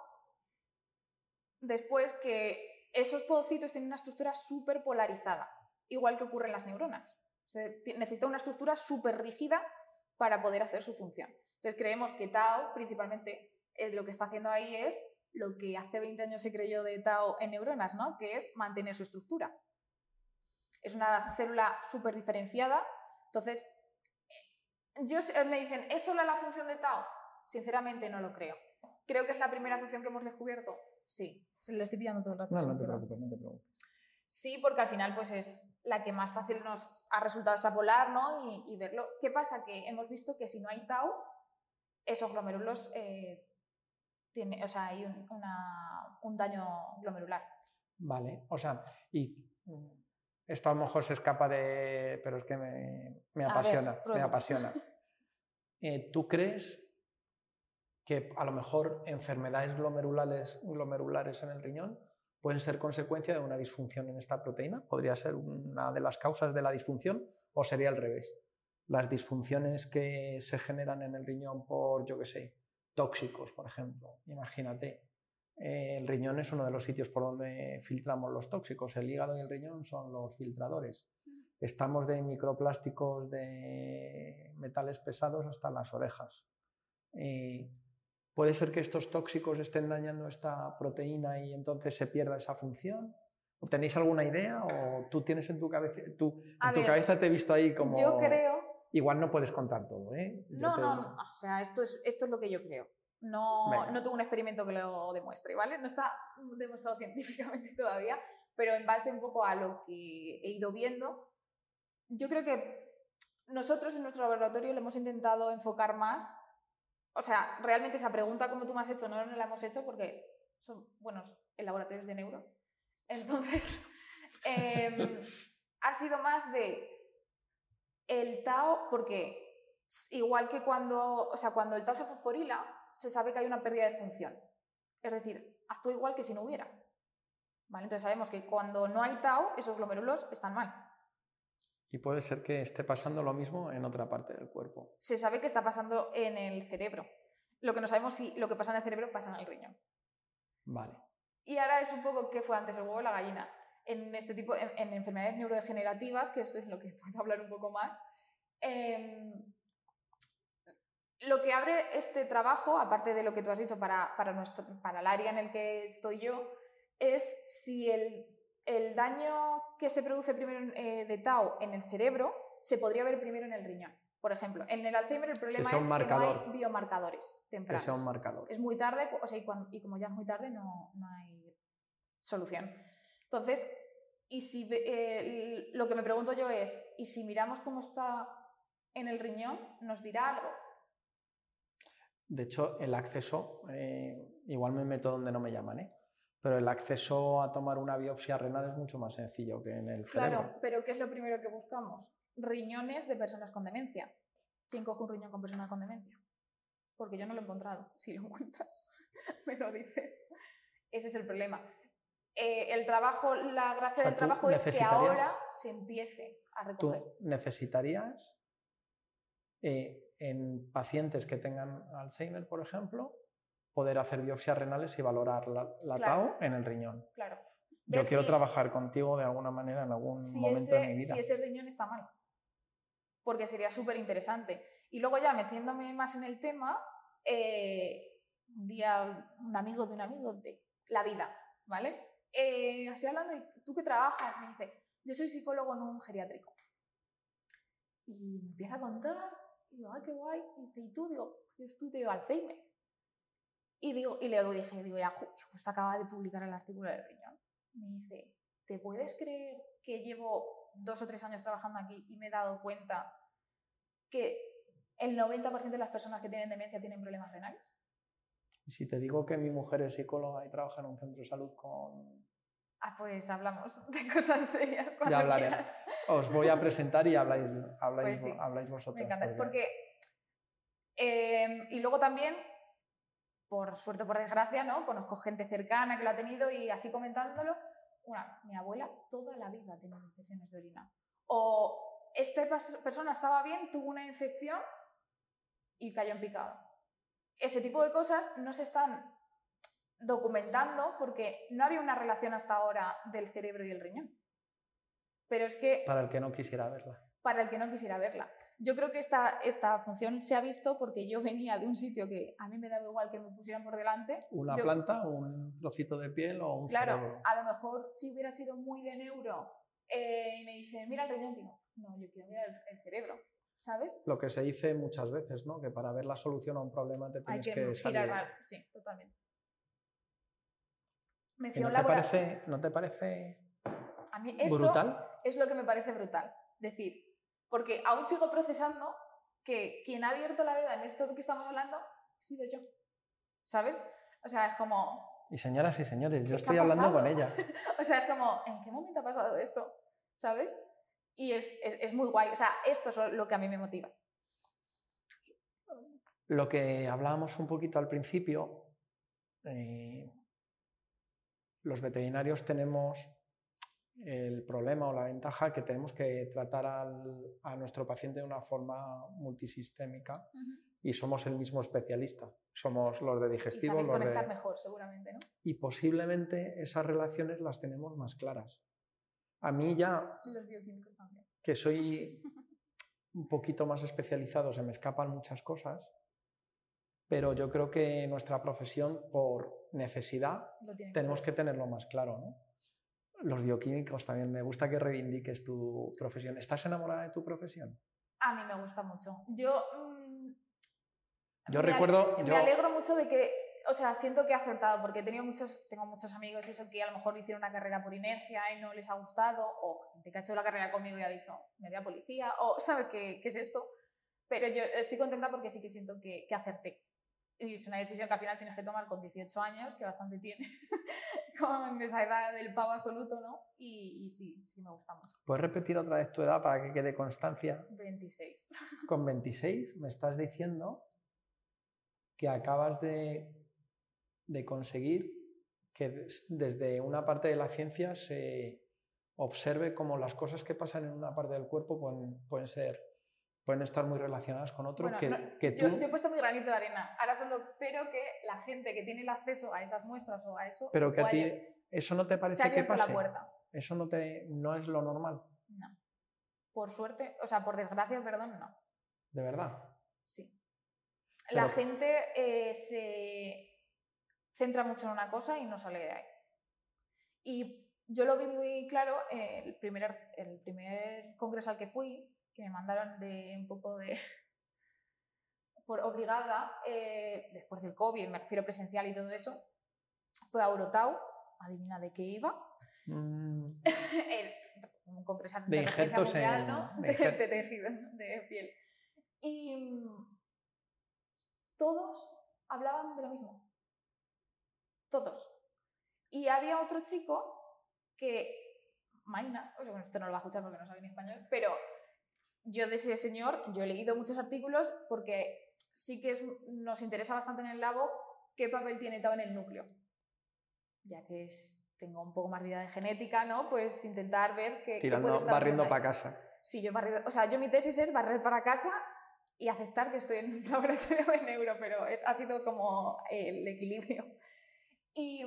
después que esos podocitos tienen una estructura súper polarizada, igual que ocurre en las neuronas. O sea, ti- necesita una estructura súper rígida para poder hacer su función. Entonces creemos que tau, principalmente, es lo que está haciendo ahí es lo que hace veinte años se creyó de tau en neuronas, ¿no? Que es mantener su estructura. Es una célula súper diferenciada. Entonces, yo, me dicen, ¿es solo la función de tau? Sinceramente no lo creo. Creo que es la primera función que hemos descubierto. Sí, se lo estoy pillando todo el rato. No, sí, no te perdón. preocupes, no te preocupes. Sí, porque al final pues es la que más fácil nos ha resultado extrapolar, ¿no? y, y verlo. ¿Qué pasa? Que hemos visto que si no hay tau, esos glomérulos eh, tiene, o sea, hay un, una, un daño glomerular. Vale, o sea, y mm, esto a lo mejor se escapa de... pero es que me, me A ver, apasiona, me prueba. apasiona. Eh, ¿Tú crees que a lo mejor enfermedades glomerulares, glomerulares en el riñón pueden ser consecuencia de una disfunción en esta proteína? ¿Podría ser una de las causas de la disfunción o sería al revés? Las disfunciones que se generan en el riñón por, yo qué sé, tóxicos, por ejemplo. Imagínate, eh, el riñón es uno de los sitios por donde filtramos los tóxicos. El hígado y el riñón son los filtradores. Estamos de microplásticos, de metales pesados hasta las orejas. Eh, ¿Puede ser que estos tóxicos estén dañando esta proteína y entonces se pierda esa función? ¿Tenéis alguna idea o tú tienes en tu cabeza, tú, A en tu ver, cabeza te he visto ahí como... Yo creo... Igual no puedes contar todo, ¿eh? Yo No, te- no, no, o sea, esto es, esto es lo que yo creo. No, Venga. no tengo un experimento que lo demuestre, ¿vale? No está demostrado científicamente todavía, pero en base un poco a lo que he ido viendo, yo creo que nosotros en nuestro laboratorio le hemos intentado enfocar más, o sea, realmente esa pregunta como tú me has hecho no, no la hemos hecho porque son buenos en laboratorios de neuro. Entonces, eh, ha sido más de el tau, porque igual que cuando, o sea, cuando el tau se fosforila, se sabe que hay una pérdida de función. Es decir, actúa igual que si no hubiera. ¿Vale? Entonces sabemos que cuando no hay tau, esos glomérulos están mal. Y puede ser que esté pasando lo mismo en otra parte del cuerpo. Se sabe que está pasando en el cerebro. Lo que no sabemos si lo que pasa en el cerebro pasa en el riñón. Vale. Y ahora es un poco qué fue antes, el huevo o la gallina. En este tipo, en, en enfermedades neurodegenerativas, que es lo que puedo hablar un poco más, eh, lo que abre este trabajo, aparte de lo que tú has dicho para, para, nuestro, para el área en el que estoy yo, es si el, el daño que se produce primero eh, de tau en el cerebro se podría ver primero en el riñón. Por ejemplo, en el Alzheimer el problema sea un es marcador. que no hay biomarcadores Que tempranos. sea un marcador. Es muy tarde, o sea, y, cuando, y como ya es muy tarde no, no hay solución. Entonces, y si, eh, lo que me pregunto yo es, ¿y si miramos cómo está en el riñón, nos dirá algo? De hecho, el acceso, eh, igual me meto donde no me llaman, ¿eh? Pero el acceso a tomar una biopsia renal es mucho más sencillo que en el cerebro. Claro, pero ¿qué es lo primero que buscamos? Riñones de personas con demencia. ¿Quién coge un riñón con persona con demencia? Porque yo no lo he encontrado. Si lo encuentras, me lo dices. Ese es el problema. Eh, el trabajo, la gracia O sea, del tú trabajo es que necesitarías- ahora se empiece a recoger. Tú necesitarías, eh, en pacientes que tengan Alzheimer, por ejemplo, poder hacer biopsias renales y valorar la, la Claro. tau en el riñón. Claro. Yo Ver quiero si- trabajar contigo de alguna manera en algún si momento ese, de mi vida. si ese riñón está mal. Porque sería súper interesante. Y luego ya metiéndome más en el tema, eh, un día un amigo de un amigo de la vida, ¿vale? Eh, así hablando, de, ¿tú qué trabajas? Me dice, yo soy psicólogo en un geriátrico. Y me empieza a contar, y digo, ¡ay, qué guay! Y dice, ¿y tú? Digo, yo estudio Alzheimer. Y, digo, y luego dije, digo, ya, justo acaba de publicar el artículo del riñón. Me dice, ¿te puedes creer que llevo dos o tres años trabajando aquí y me he dado cuenta que el noventa por ciento de las personas que tienen demencia tienen problemas renales? Y si te digo que mi mujer es psicóloga y trabaja en un centro de salud con... Ah, pues hablamos de cosas serias cuando ya hablaré. quieras. Os voy a presentar y habláis, habláis, Pues sí, habláis vosotros. me encanta, porque... porque... Eh, y luego también, por suerte o por desgracia, ¿no? Conozco gente cercana que lo ha tenido y así comentándolo, una, mi abuela toda la vida tiene infecciones de orina. O esta persona estaba bien, tuvo una infección y cayó en picado. Ese tipo de cosas no se están documentando porque no había una relación hasta ahora del cerebro y el riñón. Pero es que... Para el que no quisiera verla. Para el que no quisiera verla. Yo creo que esta, esta función se ha visto porque yo venía de un sitio que a mí me daba igual que me pusieran por delante. Una yo, planta, un trocito de piel o un claro, cerebro. A lo mejor si hubiera sido muy de neuro eh, y me dicen, mira el riñón, digo, no, yo quiero mirar el, el cerebro, ¿sabes? Lo que se dice muchas veces, ¿no? Que para ver la solución a un problema te tienes Hay que, que salir. girar, sí, totalmente. Me ¿Y fui a no, un te laboratorio. parece, ¿No te parece a mí esto brutal? Es lo que me parece brutal. Decir, porque aún sigo procesando que quien ha abierto la veda en esto que estamos hablando he sido yo, ¿sabes? O sea, es como... Y señoras y señores, yo ¿qué estoy ha hablando pasado? con ella. O sea, es como, ¿en qué momento ha pasado esto? ¿Sabes? Y es, es, es muy guay. O sea, esto es lo que a mí me motiva. Lo que hablábamos un poquito al principio, eh, los veterinarios tenemos el problema o la ventaja que tenemos que tratar al, a nuestro paciente de una forma multisistémica. Uh-huh. Y somos el mismo especialista. Somos los de digestivo. Y sabéis los conectar de... mejor, seguramente, ¿no? Y posiblemente esas relaciones las tenemos más claras. A mí ya, los bioquímicos también. Que soy un poquito más especializado, se me escapan muchas cosas, pero yo creo que nuestra profesión, por necesidad, tenemos que, que tenerlo más claro, ¿no? Los bioquímicos también, me gusta que reivindiques tu profesión. ¿Estás enamorada de tu profesión? A mí me gusta mucho. Yo, mmm, yo me recuerdo... Ale- yo... Me alegro mucho de que, o sea, siento que he acertado, porque he tenido muchos, tengo muchos amigos eso que a lo mejor hicieron una carrera por inercia y no les ha gustado, o gente que ha hecho la carrera conmigo y ha dicho, me voy a policía, o ¿sabes qué, qué es esto? Pero yo estoy contenta porque sí que siento que, que acerté. Y es una decisión que al final tienes que tomar con dieciocho años, que bastante tienes, con esa edad del pavo absoluto, ¿no? Y, y sí, sí me gusta mucho. ¿Puedes repetir otra vez tu edad para que quede constancia? veintiséis. Con veintiséis me estás diciendo que acabas de, de conseguir que desde una parte de la ciencia se observe cómo las cosas que pasan en una parte del cuerpo pueden, pueden ser... pueden estar muy relacionadas con otro. Bueno, que, no, que tú... yo, yo he puesto mi granito de arena. Ahora solo espero que la gente que tiene el acceso a esas muestras o a eso... Pero que a ti eso no te parece que pase. La puerta. Eso no, te, no es lo normal. No. Por suerte, o sea, por desgracia, perdón, no. ¿De verdad? Sí. Pero... La gente eh, se centra mucho en una cosa y no sale de ahí. Y yo lo vi muy claro eh, el, primer, el primer congreso al que fui, que me mandaron de un poco de por obligada, eh, después del COVID, me refiero presencial y todo eso, fue a Urotau, adivina de qué iba, mm. el, un congreso de, de injertos mundial, en... ¿no? de, de, injer... de tejido, de piel. Y todos hablaban de lo mismo. Todos. Y había otro chico que, Maina, bueno, esto no lo va a escuchar porque no sabe ni español, pero yo de ese señor, yo he leído muchos artículos porque sí que es, nos interesa bastante en el labo qué papel tiene Tao en el núcleo. Ya que es, tengo un poco más de idea de genética, ¿no? Pues intentar ver qué, Tirando, qué puede estar barriendo para casa. Sí, yo barrido, o sea, yo mi tesis es barrer para casa y aceptar que estoy en un laboratorio de neuro, pero es, ha sido como el equilibrio. Y,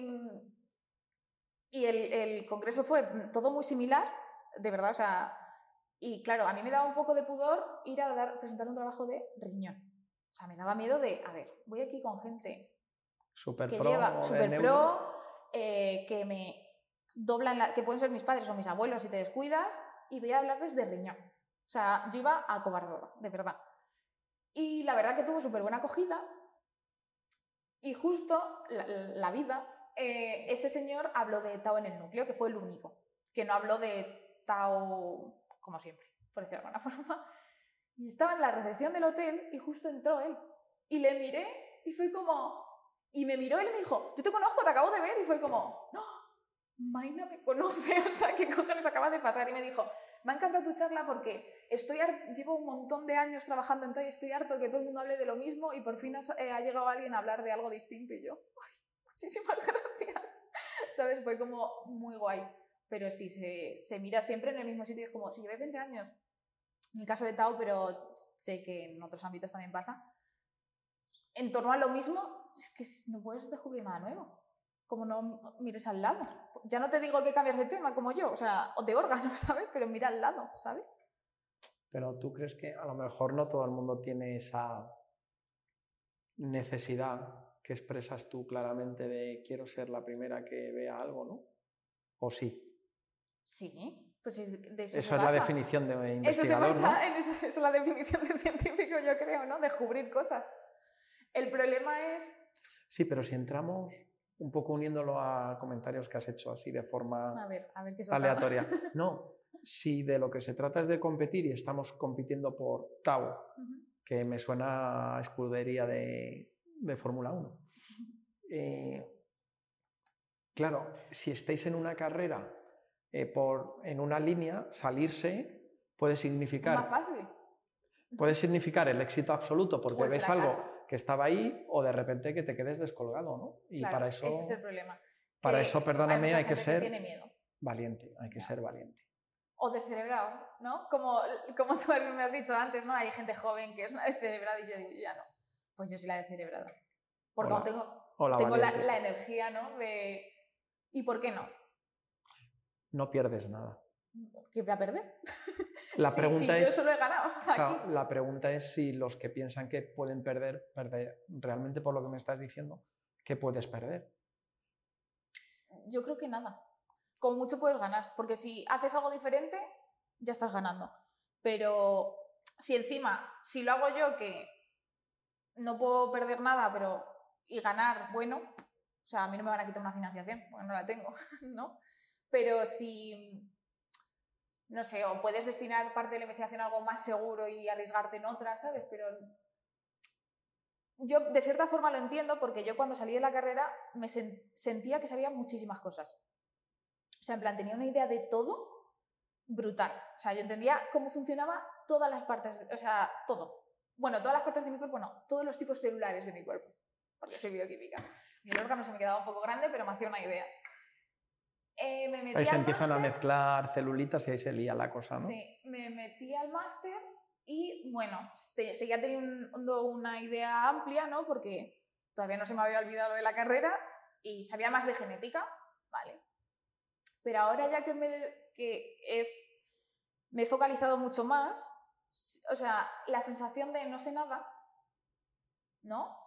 y el, el congreso fue todo muy similar, de verdad, o sea... Y claro, a mí me daba un poco de pudor ir a dar, presentar un trabajo de riñón. O sea, me daba miedo de, a ver, voy aquí con gente super que pro, lleva super pro, eh, que me doblan, la, que pueden ser mis padres o mis abuelos si te descuidas, y voy a hablarles de riñón. O sea, yo iba acobardada, de verdad. Y la verdad que tuvo súper buena acogida. Y justo la, la vida, eh, ese señor habló de Tao en el núcleo, que fue el único, que no habló de Tao como siempre, por decirlo de alguna forma. Y estaba en la recepción del hotel y justo entró él. Y le miré y fue como... Y me miró y me dijo, yo te conozco, te acabo de ver. Y fue como, no, Maina me conoce, o sea, ¿qué cojones acaba de pasar? Y me dijo, me ha encantado tu charla porque estoy llevo un montón de años trabajando en todo y estoy harto que todo el mundo hable de lo mismo y por fin ha, eh, ha llegado alguien a hablar de algo distinto. Y yo, ay, muchísimas gracias. ¿Sabes? Fue como muy guay. Pero sí, se, se mira siempre en el mismo sitio. Es como, si llevé veinte años, en el caso de Tao, pero sé que en otros ámbitos también pasa, en torno a lo mismo, es que no puedes descubrir nada nuevo. Como no mires al lado. Ya no te digo que cambies de tema como yo, o sea, o de órgano, ¿sabes? Pero mira al lado, ¿sabes? Pero tú crees que a lo mejor no todo el mundo tiene esa necesidad que expresas tú claramente de quiero ser la primera que vea algo, ¿no? ¿O sí? Sí, pues de eso, eso es la definición de investigador, eso se basa, ¿no? en eso, eso es la definición de científico, yo creo, ¿no? Descubrir cosas. El problema es... Sí, pero si entramos un poco uniéndolo a comentarios que has hecho así de forma a ver, a ver, ¿qué aleatoria. No, si de lo que se trata es de competir y estamos compitiendo por Tao, uh-huh. que me suena a escudería de, de Fórmula uno. Uh-huh. Eh, claro, si estáis en una carrera eh, por, en una línea, salirse puede significar... Es más fácil. Puede significar el éxito absoluto porque o el ves fracaso. algo que estaba ahí o de repente que te quedes descolgado, ¿no? Y claro, para eso, ese es el problema. Para que eso, perdóname, hay, hay que ser que tiene miedo. valiente, hay que no. ser valiente. O descerebrado, ¿no? Como, como tú me has dicho antes, ¿no? Hay gente joven que es una descerebrada y yo digo, ya no. Pues yo soy la descerebrada. Porque Hola. tengo, Hola, tengo la, la energía, ¿no? De... ¿Y por qué no? No pierdes nada. ¿Qué voy a perder? La sí, pregunta sí, es, yo solo he ganado aquí. Claro, la pregunta es si los que piensan que pueden perder, perder, realmente por lo que me estás diciendo, ¿qué puedes perder? Yo creo que nada. Como mucho puedes ganar, porque si haces algo diferente, ya estás ganando. Pero si encima, si lo hago yo, que no puedo perder nada, pero y ganar, bueno, o sea, a mí no me van a quitar una financiación, porque no la tengo, ¿no? Pero si... no sé, o puedes destinar parte de la investigación a algo más seguro y arriesgarte en otra, ¿sabes? Pero yo de cierta forma lo entiendo porque yo cuando salí de la carrera me sen- sentía que sabía muchísimas cosas. O sea, en plan, tenía una idea de todo brutal. O sea, yo entendía cómo funcionaba todas las partes, o sea, todo. Bueno, todas las partes de mi cuerpo no, todos los tipos celulares de mi cuerpo, porque soy bioquímica. Mi órgano se me quedaba un poco grande, pero me hacía una idea. Eh, me metí ahí se al empiezan máster, a mezclar celulitas y ahí se lía la cosa, ¿no? Sí, me metí al máster y, bueno, te, seguía teniendo una idea amplia, ¿no? Porque todavía no se me había olvidado lo de la carrera y sabía más de genética, ¿vale? Pero ahora ya que me, que he, me he focalizado mucho más, o sea, la sensación de no sé nada, ¿no?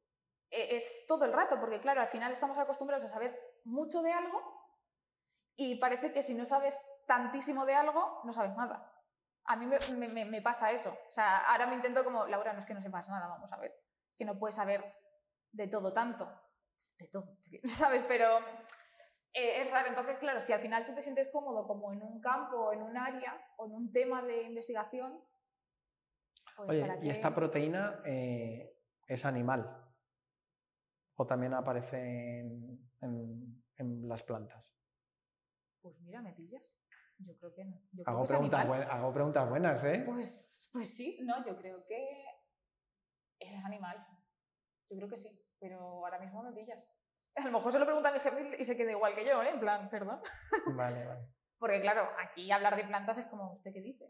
Es todo el rato, porque claro, al final estamos acostumbrados a saber mucho de algo y parece que si no sabes tantísimo de algo, no sabes nada. A mí me, me, me pasa eso. O sea, ahora me intento como, Laura, no es que no sepas nada, vamos a ver. Es que no puedes saber de todo tanto. De todo, ¿sabes? Pero eh, es raro. Entonces, claro, si al final tú te sientes cómodo como en un campo, en un área, o en un tema de investigación... Pues Oye, ¿para ¿y qué? esta proteína eh, es animal? ¿O también aparece en, en, en las plantas? Pues mira, me pillas. Yo creo que no. Yo creo Hago, que es preguntas animal. buen, hago preguntas buenas, ¿eh? Pues, pues sí, no, yo creo que es animal. Yo creo que sí, pero ahora mismo me pillas. A lo mejor se lo pregunta a mi jefe y se queda igual que yo, ¿eh? En plan, perdón. Vale, vale. Porque claro, aquí hablar de plantas es como, ¿usted qué dice?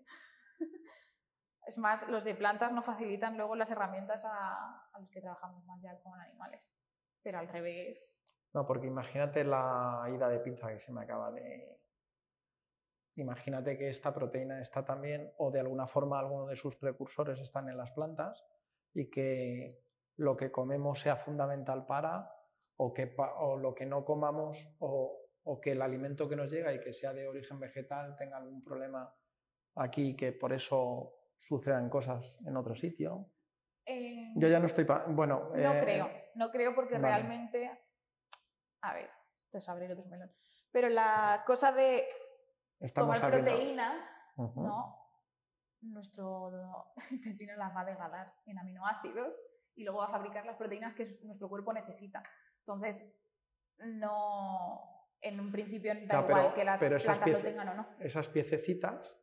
Es más, los de plantas nos facilitan luego las herramientas a, a los que trabajamos más ya con animales. Pero al revés... No, porque imagínate la ida de pinza que se me acaba de... Imagínate que esta proteína está también, o de alguna forma alguno de sus precursores están en las plantas y que lo que comemos sea fundamental para, o, que, o lo que no comamos, o, o que el alimento que nos llega y que sea de origen vegetal tenga algún problema aquí, que por eso sucedan cosas en otro sitio. Eh, Yo ya no estoy... Pa bueno, no eh, creo, no creo porque Vale. realmente, a ver, esto es abrir otro melón, pero la cosa de Estamos tomar abriendo- proteínas, Ujú. ¿no? Nuestro intestino las va a degradar en aminoácidos y luego va a fabricar las proteínas que nuestro cuerpo necesita. Entonces, no, en un principio da Claro, igual pero- que las pero esas plantas lo piece- tengan o no. Esas piececitas,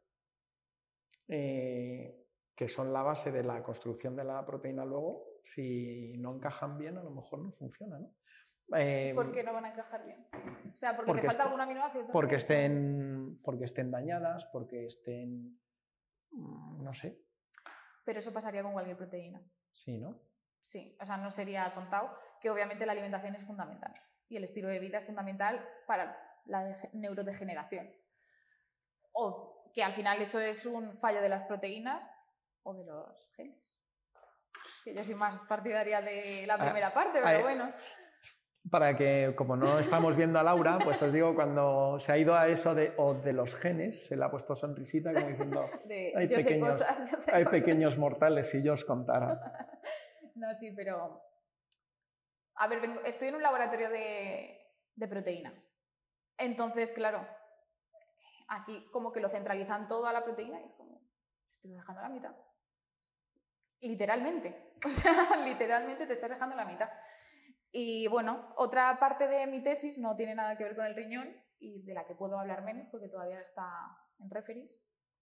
eh, que son la base de la construcción de la proteína luego, si no encajan bien, a lo mejor no funciona, ¿no? Eh, ¿Por qué no van a encajar bien? O sea, porque, porque te falta este- algún aminoácido. porque, también, estén, porque estén dañadas, porque estén, mm, no sé, Pero eso pasaría con cualquier proteína. sí, ¿no? Sí, o sea, no sería contado que obviamente la alimentación es fundamental y el estilo de vida es fundamental para la dege- neurodegeneración. O que al final eso es un fallo de las proteínas o de los genes. Que yo soy más partidaria de la primera parte, pero ah, bueno. Para que, como no estamos viendo a Laura, pues os digo, cuando se ha ido a eso de, o de los genes, se le ha puesto sonrisita como diciendo, De, hay, yo sé pequeños, cosas, yo sé hay cosas. pequeños mortales, si yo os contara. No, sí, pero... A ver, vengo- estoy en un laboratorio de, de proteínas. Entonces, claro, aquí como que lo centralizan todo a la proteína y es como, estoy dejando la mitad. Literalmente. O sea, literalmente te estás dejando la mitad. Y bueno, otra parte de mi tesis no tiene nada que ver con el riñón y de la que puedo hablar menos porque todavía está en referees.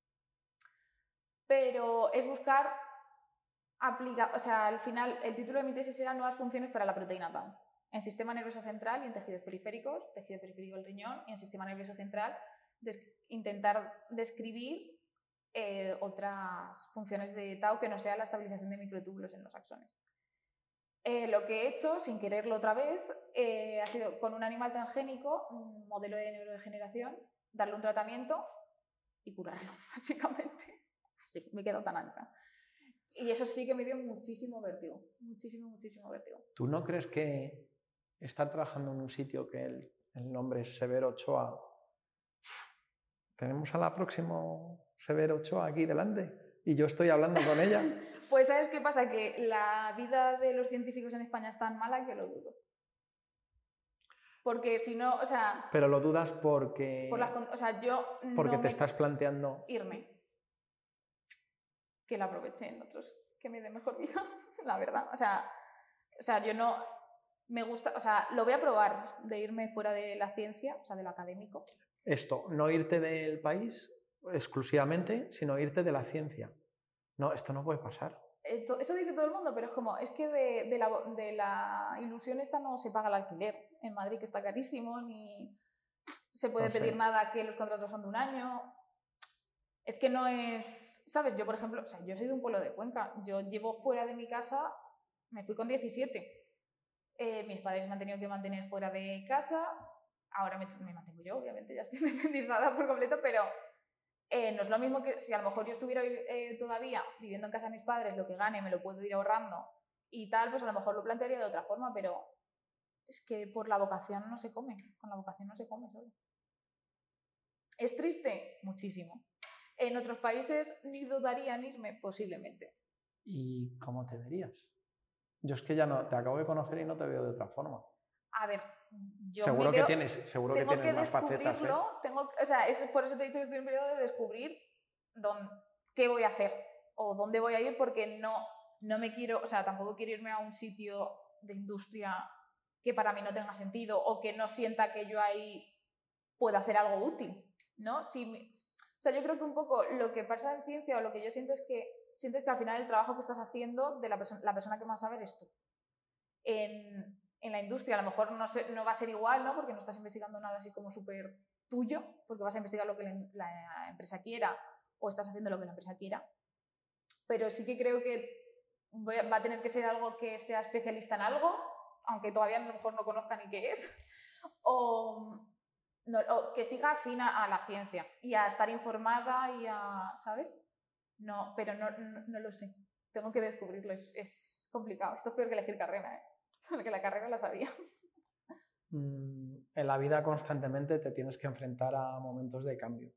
Pero es buscar aplicar, o sea, al final el título de mi tesis era nuevas funciones para la proteína Tau en sistema nervioso central y en tejidos periféricos, tejido periférico del riñón y en sistema nervioso central, des intentar describir eh, otras funciones de Tau que no sea la estabilización de microtúbulos en los axones. Eh, lo que he hecho, sin quererlo otra vez, eh, ha sido con un animal transgénico, un modelo de neurodegeneración, darle un tratamiento y curarlo, básicamente. Así, me quedo tan ancha. Y eso sí que me dio muchísimo vértigo, muchísimo, muchísimo vértigo. ¿Tú no crees que estar trabajando en un sitio que el, el nombre es Severo Ochoa, tenemos a la próxima Severo Ochoa aquí delante y yo estoy hablando con ella? Pues ¿sabes qué pasa? Que la vida de los científicos en España es tan mala que lo dudo. Porque si no, o sea... Pero lo dudas porque, por las, o sea, yo porque no te me estás planteando... irme. Que la aproveche en otros, que me dé mejor vida, la verdad. O sea, o sea, yo no me gusta, o sea, lo voy a probar de irme fuera de la ciencia, o sea, de lo académico. Esto, no irte del país exclusivamente, sino irte de la ciencia. No, esto no puede pasar. Eso dice todo el mundo, pero es como, es que de, de, la, de la ilusión esta no se paga el alquiler en Madrid, que está carísimo, ni se puede No sé. pedir nada, que los contratos son de un año. Es que no es, ¿sabes? Yo, por ejemplo, o sea, yo soy de un pueblo de Cuenca, yo llevo fuera de mi casa, me fui con diecisiete. Eh, mis padres me han tenido que mantener fuera de casa, ahora me, me mantengo yo, obviamente, ya estoy independizada por completo, pero eh, no es lo mismo que si a lo mejor yo estuviera eh, todavía viviendo en casa de mis padres, lo que gane me lo puedo ir ahorrando y tal, pues a lo mejor lo plantearía de otra forma, pero es que por la vocación no se come, con la vocación no se come solo. ¿Es triste? Muchísimo. En otros países ni dudaría en irme, posiblemente. ¿Y cómo te verías? Yo es que ya no te acabo de conocer y no te veo de otra forma. A ver, yo seguro me veo, que tienes, seguro que tengo tienes que más facetas, ¿eh? tengo, o sea, es por eso te he dicho que estoy en un periodo de descubrir dónde, qué voy a hacer o dónde voy a ir, porque no, no me quiero, o sea, tampoco quiero irme a un sitio de industria que para mí no tenga sentido o que no sienta que yo ahí pueda hacer algo útil, ¿no? Si me, o sea, yo creo que un poco lo que pasa en ciencia o lo que yo siento es que sientes que al final el trabajo que estás haciendo de la, perso la persona que más sabe eres tú. En, en la industria a lo mejor no, se, no va a ser igual, ¿no? Porque no estás investigando nada así como súper tuyo, porque vas a investigar lo que la, la empresa quiera o estás haciendo lo que la empresa quiera. Pero sí que creo que voy a, va a tener que ser algo que sea especialista en algo, aunque todavía a lo mejor no conozca ni qué es, o, no, o que siga afina a la ciencia y a estar informada y a, ¿sabes? No, pero no, no, no lo sé. Tengo que descubrirlo. Es, es complicado. Esto es peor que elegir carrera, ¿eh? Porque la carrera la sabía. Mm, en la vida constantemente te tienes que enfrentar a momentos de cambio.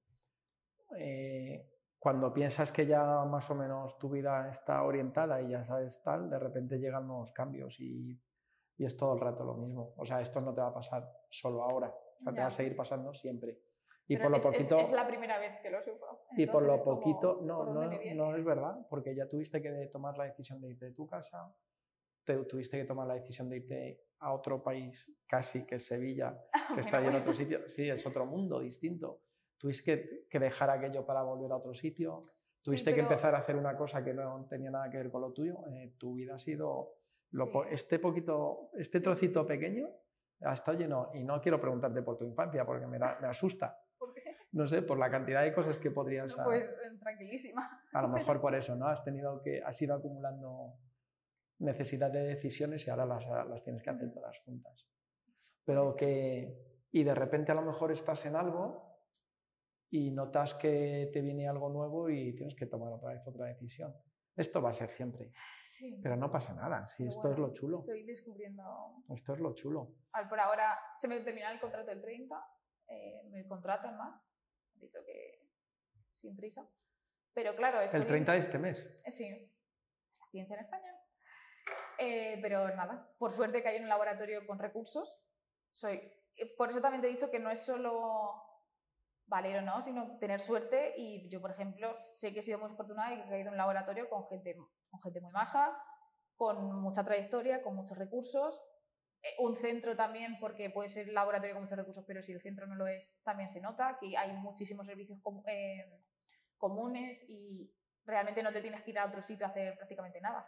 Eh, cuando piensas que ya más o menos tu vida está orientada y ya sabes tal, de repente llegan nuevos cambios y Y es todo el rato lo mismo. O sea, esto no te va a pasar solo ahora. O sea, te va a seguir pasando siempre. Y Pero por lo es, poquito... Es, es la primera vez que lo sufro. Y por lo Entonces, como, poquito... No, ¿por dónde no, me viene? no es verdad, porque ya tuviste que tomar la decisión de irte de tu casa, te, tuviste que tomar la decisión de irte a otro país, casi que es Sevilla, que está ahí en otro sitio. Sí, es otro mundo distinto. Tuviste que, que dejar aquello para volver a otro sitio. Tuviste sí, pero... que empezar a hacer una cosa que no tenía nada que ver con lo tuyo. Eh, tu vida ha sido... Lo, sí. Este poquito, este trocito sí. pequeño ha estado lleno. Y no quiero preguntarte por tu infancia, porque me, da, me asusta. ¿Por qué? No sé, por la cantidad de cosas que podrían ser. Pues tranquilísima. A lo mejor por eso, ¿no? Has tenido que... Has ido acumulando necesidad de decisiones y ahora las, las tienes que hacer todas juntas. Pero sí. que... Y de repente a lo mejor estás en algo y notas que te viene algo nuevo y tienes que tomar otra vez otra decisión. Esto va a ser siempre. Sí. Pero no pasa nada, si Pero esto bueno, es lo chulo. Estoy descubriendo... Esto es lo chulo. A ver, por ahora se me termina el contrato el treinta, eh, me contratan más, he dicho que sin prisa. Pero claro, estoy... ¿El treinta de este mes? Sí, la ciencia en España. Eh, pero nada, por suerte que hay un laboratorio con recursos. Soy... Por eso también te he dicho que no es solo valer o no, sino tener suerte. Y yo, por ejemplo, sé que he sido muy afortunada y que he caído en un laboratorio con gente, con gente muy maja, con mucha trayectoria, con muchos recursos. Un centro también, porque puede ser laboratorio con muchos recursos, pero si el centro no lo es, también se nota que hay muchísimos servicios com eh, comunes y realmente no te tienes que ir a otro sitio a hacer prácticamente nada.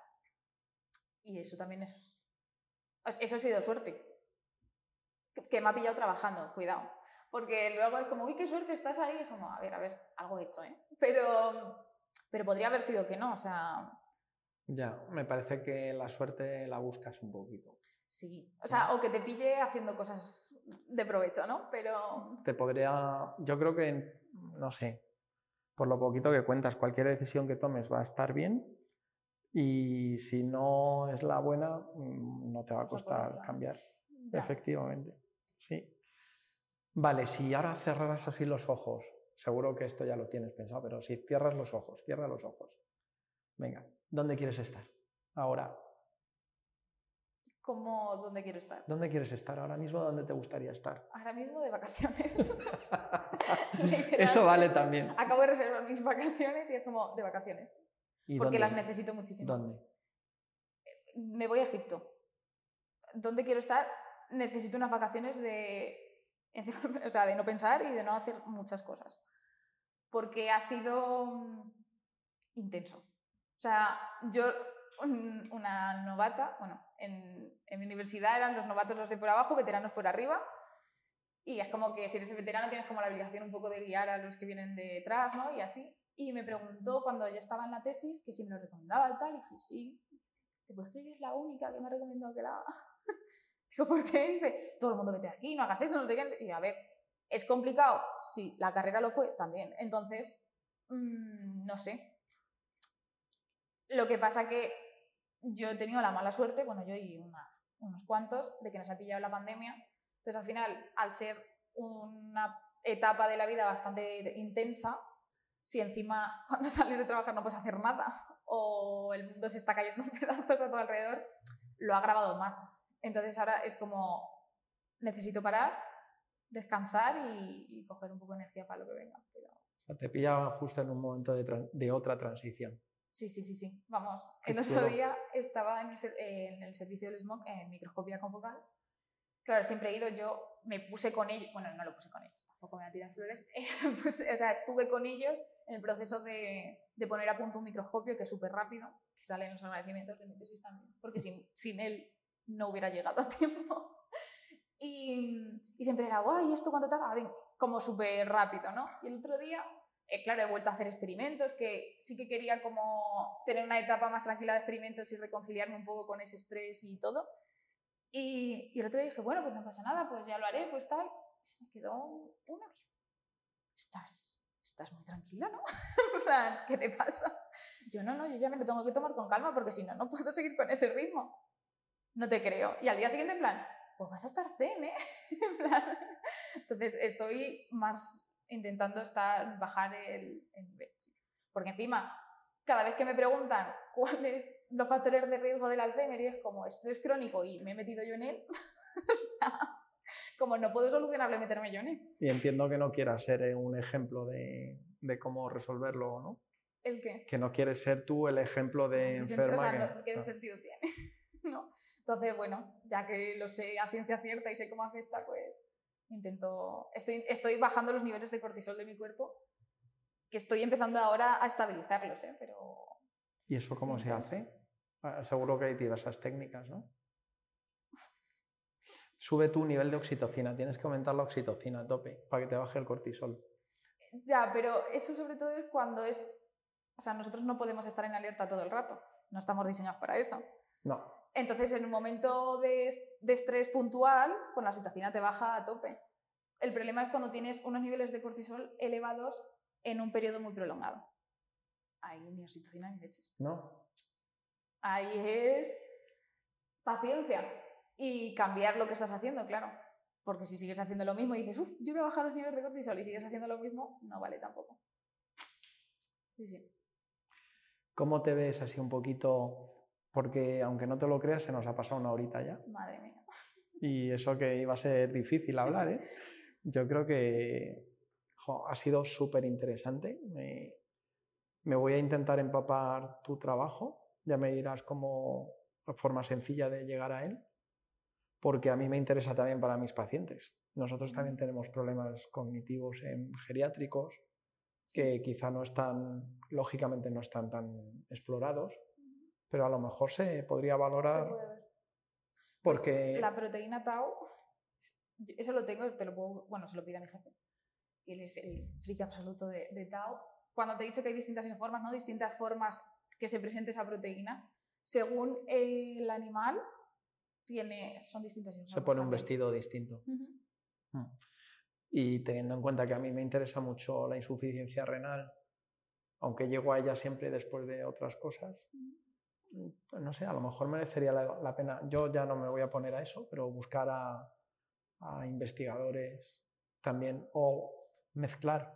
Y eso también es... Eso ha sido suerte. Que me ha pillado trabajando, cuidado. Porque luego es como, uy, qué suerte, estás ahí. Es como, a ver, a ver, algo he hecho, ¿eh? Pero, pero podría haber sido que no, o sea... Ya, me parece que la suerte la buscas un poquito. Sí, o sea, o que te pille haciendo cosas de provecho, ¿no? Pero... Te podría... Yo creo que, no sé, por lo poquito que cuentas, cualquier decisión que tomes va a estar bien y si no es la buena, no te va a costar cambiar. Ya. Efectivamente, sí. Vale, si ahora cerraras así los ojos, seguro que esto ya lo tienes pensado, pero si cierras los ojos, cierra los ojos. Venga, ¿dónde quieres estar ahora? ¿Cómo dónde quiero estar? ¿Dónde quieres estar ahora mismo? ¿Dónde te gustaría estar? Ahora mismo de vacaciones. Eso vale también. Acabo de reservar mis vacaciones y es como de vacaciones. ¿Y porque dónde? Las necesito muchísimo. ¿Dónde? Me voy a Egipto. ¿Dónde quiero estar? Necesito unas vacaciones de, o sea, de no pensar y de no hacer muchas cosas. Porque ha sido intenso. O sea, yo, una novata, bueno, en, en mi universidad eran los novatos los de por abajo, veteranos por arriba. Y es como que si eres veterano tienes como la obligación un poco de guiar a los que vienen detrás, ¿no? Y así. Y me preguntó cuando yo estaba en la tesis que si me lo recomendaba y tal. Y dije, sí. ¿Te puedes creer que es la única que me ha recomendado que la haga? Digo, ¿por qué? Dice, todo el mundo vete aquí, no hagas eso, no sé qué. Y a ver, ¿es complicado? Sí, la carrera lo fue también. Entonces, mmm, no sé. Lo que pasa que yo he tenido la mala suerte, bueno, yo y una, unos cuantos, de que nos ha pillado la pandemia. Entonces, al final, al ser una etapa de la vida bastante intensa, si encima cuando sales de trabajar no puedes hacer nada o el mundo se está cayendo en pedazos a tu alrededor, lo ha agravado más. Entonces ahora es como, necesito parar, descansar y, y coger un poco de energía para lo que venga. Pero... O sea, te pillaba justo en un momento de, de otra transición. Sí, sí, sí, sí. Vamos, Qué el otro chulo. día estaba en el, en el servicio del S M O C, en microscopía confocal. Claro, siempre he ido, yo me puse con ellos, bueno, no lo puse con ellos, tampoco me voy a tirar flores, pues, o sea, estuve con ellos en el proceso de, de poner a punto un microscopio que es súper rápido, que salen los agradecimientos de mi tesis también, porque sin, sin él no hubiera llegado a tiempo. Y, y siempre era, guay, ¿esto cuánto tarda? Ven, como súper rápido, ¿no? Y el otro día, eh, claro, he vuelto a hacer experimentos, que sí que quería como tener una etapa más tranquila de experimentos y reconciliarme un poco con ese estrés y todo. Y, y el otro día dije, bueno, pues no pasa nada, pues ya lo haré, pues tal. Y se me quedó una vez. Estás, estás muy tranquila, ¿no? En plan, ¿qué te pasa? Yo, no, no, yo ya me lo tengo que tomar con calma porque si no, no puedo seguir con ese ritmo. No te creo. Y al día siguiente, en plan, pues vas a estar zen, ¿eh? En plan, entonces estoy más intentando estar, bajar el, el nivel. Porque encima, cada vez que me preguntan cuáles los factores de riesgo del Alzheimer, y es como estrés crónico y me he metido yo en él, o sea, como no puedo solucionarlo y meterme yo en él. Y entiendo que no quieras ser un ejemplo de, de cómo resolverlo, ¿no? ¿El qué? Que no quieres ser tú el ejemplo de ¿Qué enferma. sentido, o sea, que, no, ¿qué no. sentido tiene? ¿No? Entonces, bueno, ya que lo sé a ciencia cierta y sé cómo afecta, pues intento... Estoy, estoy bajando los niveles de cortisol de mi cuerpo, que estoy empezando ahora a estabilizarlos, ¿eh? Pero... ¿Y eso cómo sí, se entonces... hace? Ah, seguro que hay diversas técnicas, ¿no? Sube tu nivel de oxitocina, tienes que aumentar la oxitocina a tope para que te baje el cortisol. Ya, pero eso sobre todo es cuando es... O sea, nosotros no podemos estar en alerta todo el rato, no estamos diseñados para eso. No. Entonces, en un momento de, de estrés puntual, pues la oxitocina te baja a tope. El problema es cuando tienes unos niveles de cortisol elevados en un periodo muy prolongado. Ahí ni oxitocina ni leches. No. Ahí es paciencia y cambiar lo que estás haciendo, claro. Porque si sigues haciendo lo mismo y dices, uff, yo voy a bajar los niveles de cortisol y sigues haciendo lo mismo, no vale tampoco. Sí, sí. ¿Cómo te ves así un poquito? Porque aunque no te lo creas, se nos ha pasado una horita ya. Madre mía. Y eso que iba a ser difícil hablar, ¿eh? Yo creo que jo, ha sido súper interesante. Me, me voy a intentar empapar tu trabajo. Ya me dirás cómo la forma sencilla de llegar a él. Porque a mí me interesa también para mis pacientes. Nosotros también tenemos problemas cognitivos en geriátricos que quizá no están, lógicamente no están tan explorados, pero a lo mejor se podría valorar. Se puede ver. Porque pues la proteína tau, eso lo tengo, te lo puedo, bueno, se lo pide a mi jefe. Y él es el friki absoluto de, de tau. Cuando te he dicho que hay distintas formas, ¿no? Distintas formas que se presente esa proteína, según el animal, tiene, son distintas formas. Se pone un también. vestido distinto. Uh-huh. Y teniendo en cuenta que a mí me interesa mucho la insuficiencia renal, aunque llego a ella siempre después de otras cosas, uh-huh. no sé, a lo mejor merecería la, la pena, yo ya no me voy a poner a eso, pero buscar a, a investigadores también, o mezclar,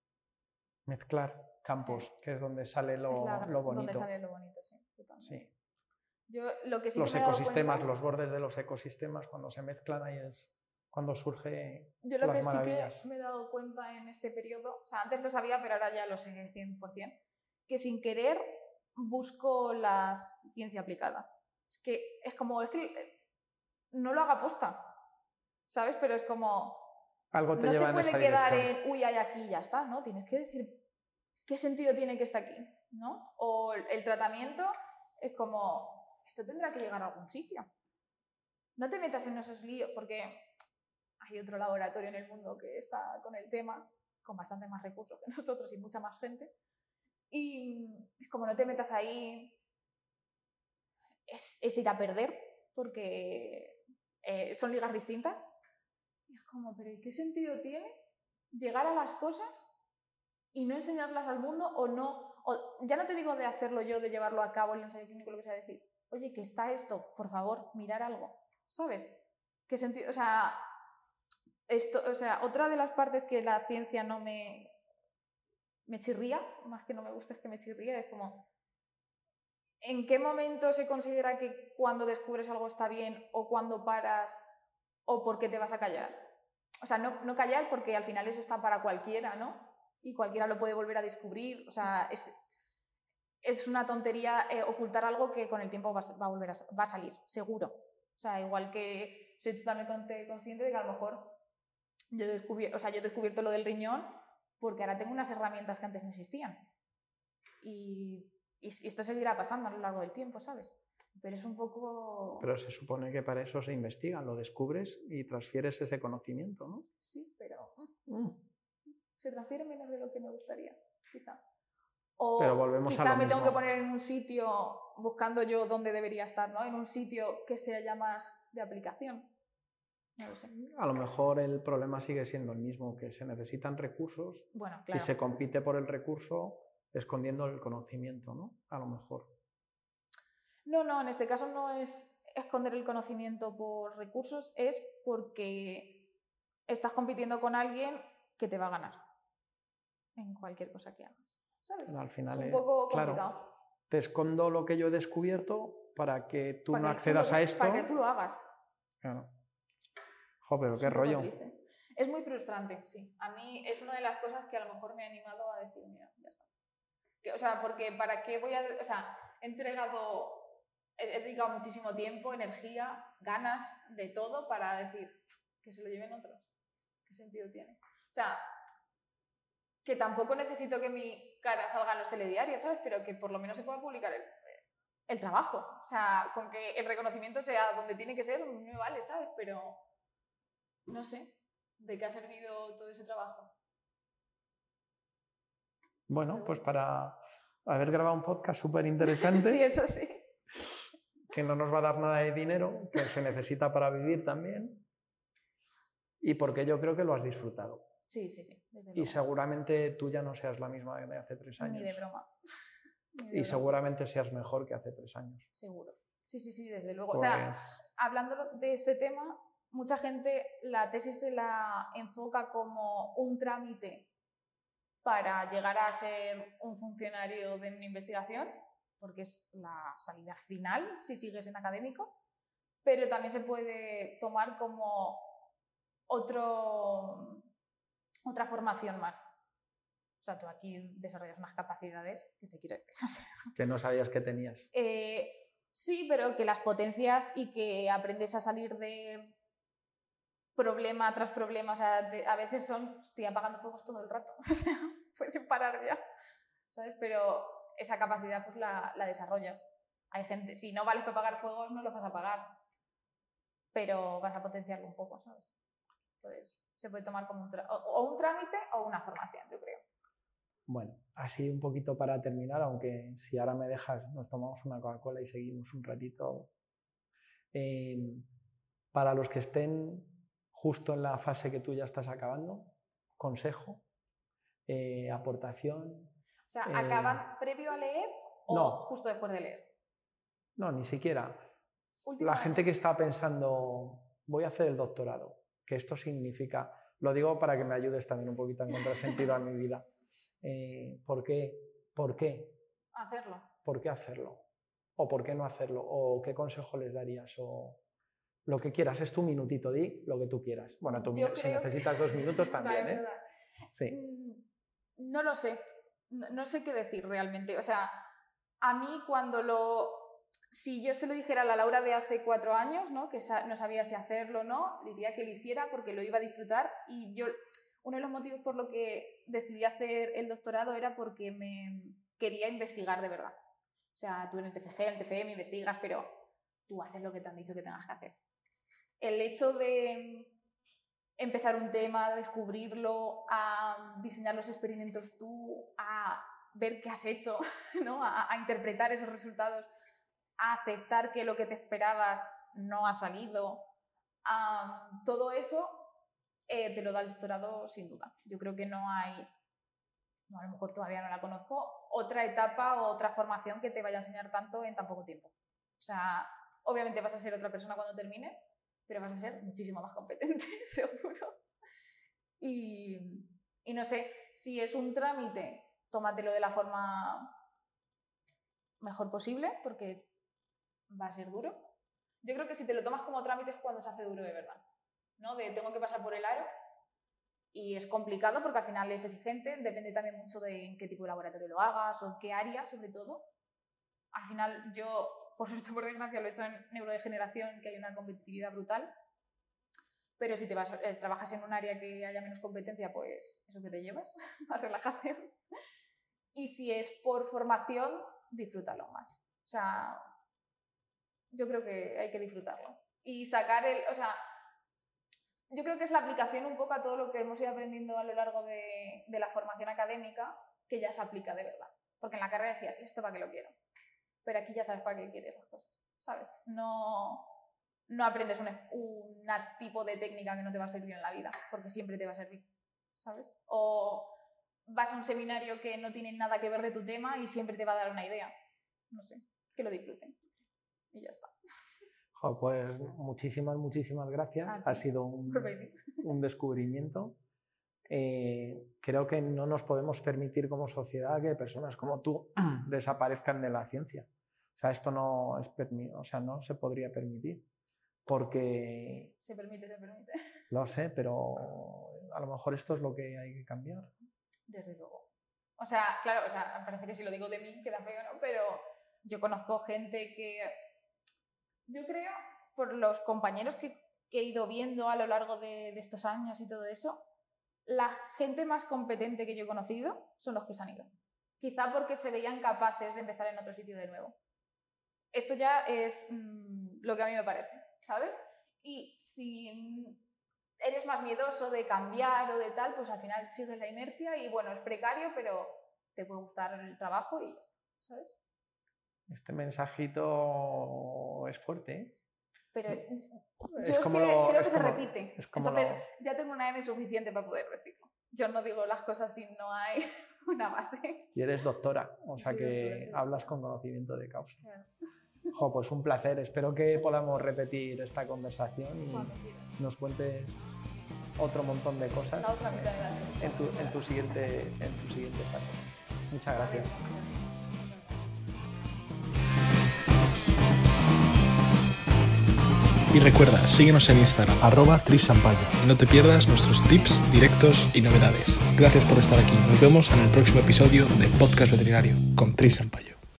mezclar campos, sí. Que es donde sale lo, es la, lo bonito. Donde sale lo bonito, sí. Sí. Yo, lo que sí los que me he dado ecosistemas, cuenta, los bordes de los ecosistemas, cuando se mezclan ahí es cuando surge yo lo las que maravillas. sí que me he dado cuenta en este periodo, o sea, antes lo sabía, pero ahora ya lo sé cien por cien, que sin querer busco la ciencia aplicada. Es que es como, es que no lo haga posta, ¿sabes? Pero es como, algo te no lleva se puede en esa quedar dirección. en, uy, hay aquí y ya está, ¿no? Tienes que decir, ¿qué sentido tiene que esté aquí? ¿No? O el tratamiento es como, esto tendrá que llegar a algún sitio. No te metas en esos líos, porque hay otro laboratorio en el mundo que está con el tema, con bastante más recursos que nosotros y mucha más gente. Y es como no te metas ahí, es, es ir a perder, porque eh, son ligas distintas. Y es como, ¿pero qué sentido tiene llegar a las cosas y no enseñarlas al mundo? O no, o, ya no te digo de hacerlo yo, de llevarlo a cabo en el ensayo clínico, lo que sea, decir, oye, que está esto, por favor, mirar algo, ¿sabes? ¿Qué sentido? O sea, esto, o sea, otra de las partes que la ciencia no me, me chirría, más que no me gusta es que me chirría, es como, ¿en qué momento se considera que cuando descubres algo está bien o cuando paras o por qué te vas a callar? O sea, no, no callar porque al final eso está para cualquiera, ¿no? Y cualquiera lo puede volver a descubrir, o sea, es, es una tontería eh, ocultar algo que con el tiempo va, va a volver a, va a salir, seguro. O sea, igual que soy totalmente consciente de que a lo mejor yo he descubierto, o sea, yo he descubierto lo del riñón porque ahora tengo unas herramientas que antes no existían. Y, y esto seguirá pasando a lo largo del tiempo, ¿sabes? Pero es un poco... Pero se supone que para eso se investiga, lo descubres y transfieres ese conocimiento, ¿no? Sí, pero mm. se transfiere menos de lo que me gustaría, quizá. O pero volvemos quizá a lo me mismo. tengo que poner en un sitio, buscando yo dónde debería estar, ¿no? En un sitio que sea más de aplicación. No lo sé. A lo mejor el problema sigue siendo el mismo, que se necesitan recursos, bueno, claro. Y se compite por el recurso escondiendo el conocimiento, ¿no? A lo mejor. No, no, en este caso no es esconder el conocimiento por recursos, es porque estás compitiendo con alguien que te va a ganar en cualquier cosa que hagas. ¿sabes? Pero al final es un es- poco claro, complicado. te escondo lo que yo he descubierto para que tú Para no que tú accedas lo- a esto. Para que tú lo hagas. Claro. Jo, pero Es qué un poco rollo. triste. Es muy frustrante, sí. A mí es una de las cosas que a lo mejor me ha animado a decir, mira, ya está. Que, o sea, porque ¿para qué voy a...? O sea, he entregado... He, he dedicado muchísimo tiempo, energía, ganas, de todo para decir que se lo lleven otros. ¿Qué sentido tiene? O sea, que tampoco necesito que mi cara salga en los telediarios, ¿sabes? Pero que por lo menos se pueda publicar el, el trabajo. O sea, con que el reconocimiento sea donde tiene que ser, me vale, ¿sabes? Pero no sé de qué ha servido todo ese trabajo. Bueno, Pero pues bueno. para haber grabado un podcast súper interesante, Sí, eso sí. que no nos va a dar nada de dinero, que se necesita para vivir también, y porque yo creo que lo has disfrutado. Sí, sí, sí. Desde Y luego. seguramente tú ya no seas la misma de hace tres años. Ni de broma. Ni de Y broma. seguramente seas mejor que hace tres años. Seguro. Sí, sí, sí, desde luego. Pues, O sea, hablando de este tema, mucha gente la tesis se la enfoca como un trámite para llegar a ser un funcionario de una investigación, porque es la salida final si sigues en académico, pero también se puede tomar como otro, otra formación más. O sea, tú aquí desarrollas unas capacidades que te quiero decir. O sea, que no sabías que tenías. eh, sí, pero que las potencias y que aprendes a salir de problema tras problema. O sea, de- a veces son, estoy apagando fuegos todo el rato. O sea, pueden parar ya, ¿sabes? Pero esa capacidad pues la, la desarrollas. Hay gente, si no vales para apagar fuegos, no los vas a apagar, pero vas a potenciarlo un poco, ¿sabes? Entonces, se puede tomar como un, tra- o, o un trámite o una formación, yo creo. Bueno, así un poquito para terminar, aunque si ahora me dejas, nos tomamos una Coca-Cola y seguimos un ratito. Eh, para los que estén justo en la fase que tú ya estás acabando, consejo, eh, aportación. O sea, Eh, ¿acaban previo a leer o no. justo después de leer? No, ni siquiera. Último La año. gente que está pensando, voy a hacer el doctorado, que esto significa, lo digo para que me ayudes también un poquito a encontrar sentido a mi vida. Eh, ¿Por qué? ¿Por qué? Hacerlo. ¿Por qué hacerlo? ¿O por qué no hacerlo? ¿O qué consejo les darías? O lo que quieras, es tu minutito, di lo que tú quieras. Bueno, tú, Yo si creo- necesitas dos minutos también, Vale, ¿eh? verdad. Sí. Mm, No lo sé. No, no sé qué decir realmente. O sea, a mí cuando lo... Si yo se lo dijera a la Laura de hace cuatro años, ¿no? Que sa- no sabía si hacerlo o no, diría que lo hiciera porque lo iba a disfrutar. Y yo, uno de los motivos por lo que decidí hacer el doctorado era porque me quería investigar de verdad. O sea, tú en el T F G, en el T F E me investigas, pero tú haces lo que te han dicho que tengas que hacer. El hecho de empezar un tema, descubrirlo, a diseñar los experimentos tú, a ver qué has hecho, ¿no? a, a interpretar esos resultados, a aceptar que lo que te esperabas no ha salido, um, todo eso eh, te lo da el doctorado sin duda. Yo creo que no hay, no, a lo mejor todavía no la conozco, otra etapa o otra formación que te vaya a enseñar tanto en tan poco tiempo. O sea, obviamente vas a ser otra persona cuando termine, pero vas a ser muchísimo más competente, seguro. Y, y no sé, si es un trámite, tómatelo de la forma mejor posible, porque va a ser duro. Yo creo que si te lo tomas como trámite es cuando se hace duro de verdad, ¿no? De tengo que pasar por el aro y es complicado porque al final es exigente, depende también mucho de en qué tipo de laboratorio lo hagas o en qué área, sobre todo. Al final yo, por suerte por desgracia, lo he hecho en neurodegeneración, que hay una competitividad brutal, pero si te vas, eh, trabajas en un área que haya menos competencia, pues eso que te llevas, más relajación. Y si es por formación, disfrútalo más. O sea, yo creo que hay que disfrutarlo. Y sacar el... O sea, yo creo que es la aplicación un poco a todo lo que hemos ido aprendiendo a lo largo de, de la formación académica, que ya se aplica de verdad. Porque en la carrera decías, ¿esto para qué lo quiero? Pero aquí ya sabes para qué quieres las cosas, ¿sabes? No, no aprendes un un tipo de técnica que no te va a servir en la vida, porque siempre te va a servir, ¿sabes? O vas a un seminario que no tiene nada que ver de tu tema y siempre te va a dar una idea. No sé, que lo disfruten. Y ya está. Jo, pues muchísimas, muchísimas gracias. A ti Ha sido un, por venir. un descubrimiento. eh, creo que no nos podemos permitir como sociedad que personas como tú desaparezcan de la ciencia. O sea, esto no, es permi- o sea, no se podría permitir. Porque... Se permite, se permite. Lo sé, pero a lo mejor esto es lo que hay que cambiar. Desde luego. O sea, claro, o sea, me parece que si lo digo de mí queda feo, ¿no? Pero yo conozco gente que... Yo creo, por los compañeros que, que he ido viendo a lo largo de, de estos años y todo eso, la gente más competente que yo he conocido son los que se han ido. Quizá porque se veían capaces de empezar en otro sitio de nuevo. Esto ya es mmm, lo que a mí me parece, ¿sabes? Y si eres más miedoso de cambiar o de tal, pues al final sigues la inercia y bueno, es precario, pero te puede gustar el trabajo y ya está, ¿sabes? Este mensajito es fuerte, ¿eh? Pero es yo como es que lo, creo es que como, se repite. Es como Entonces lo... ya tengo una N suficiente para poder decirlo. Yo no digo las cosas si no hay una base. Y eres doctora, o sea Sí, que doctora, hablas doctora. con conocimiento de causa. Claro. Jo, pues un placer. Espero que podamos repetir esta conversación y Cuando quieras. nos cuentes otro montón de cosas La otra mitad de la en tu, en tu siguiente, en tu siguiente fase. Muchas gracias. Y recuerda, síguenos en Instagram, arroba trisampayo, y no te pierdas nuestros tips, directos y novedades. Gracias por estar aquí. Nos vemos en el próximo episodio de Podcast Veterinario con Tris Sampayo.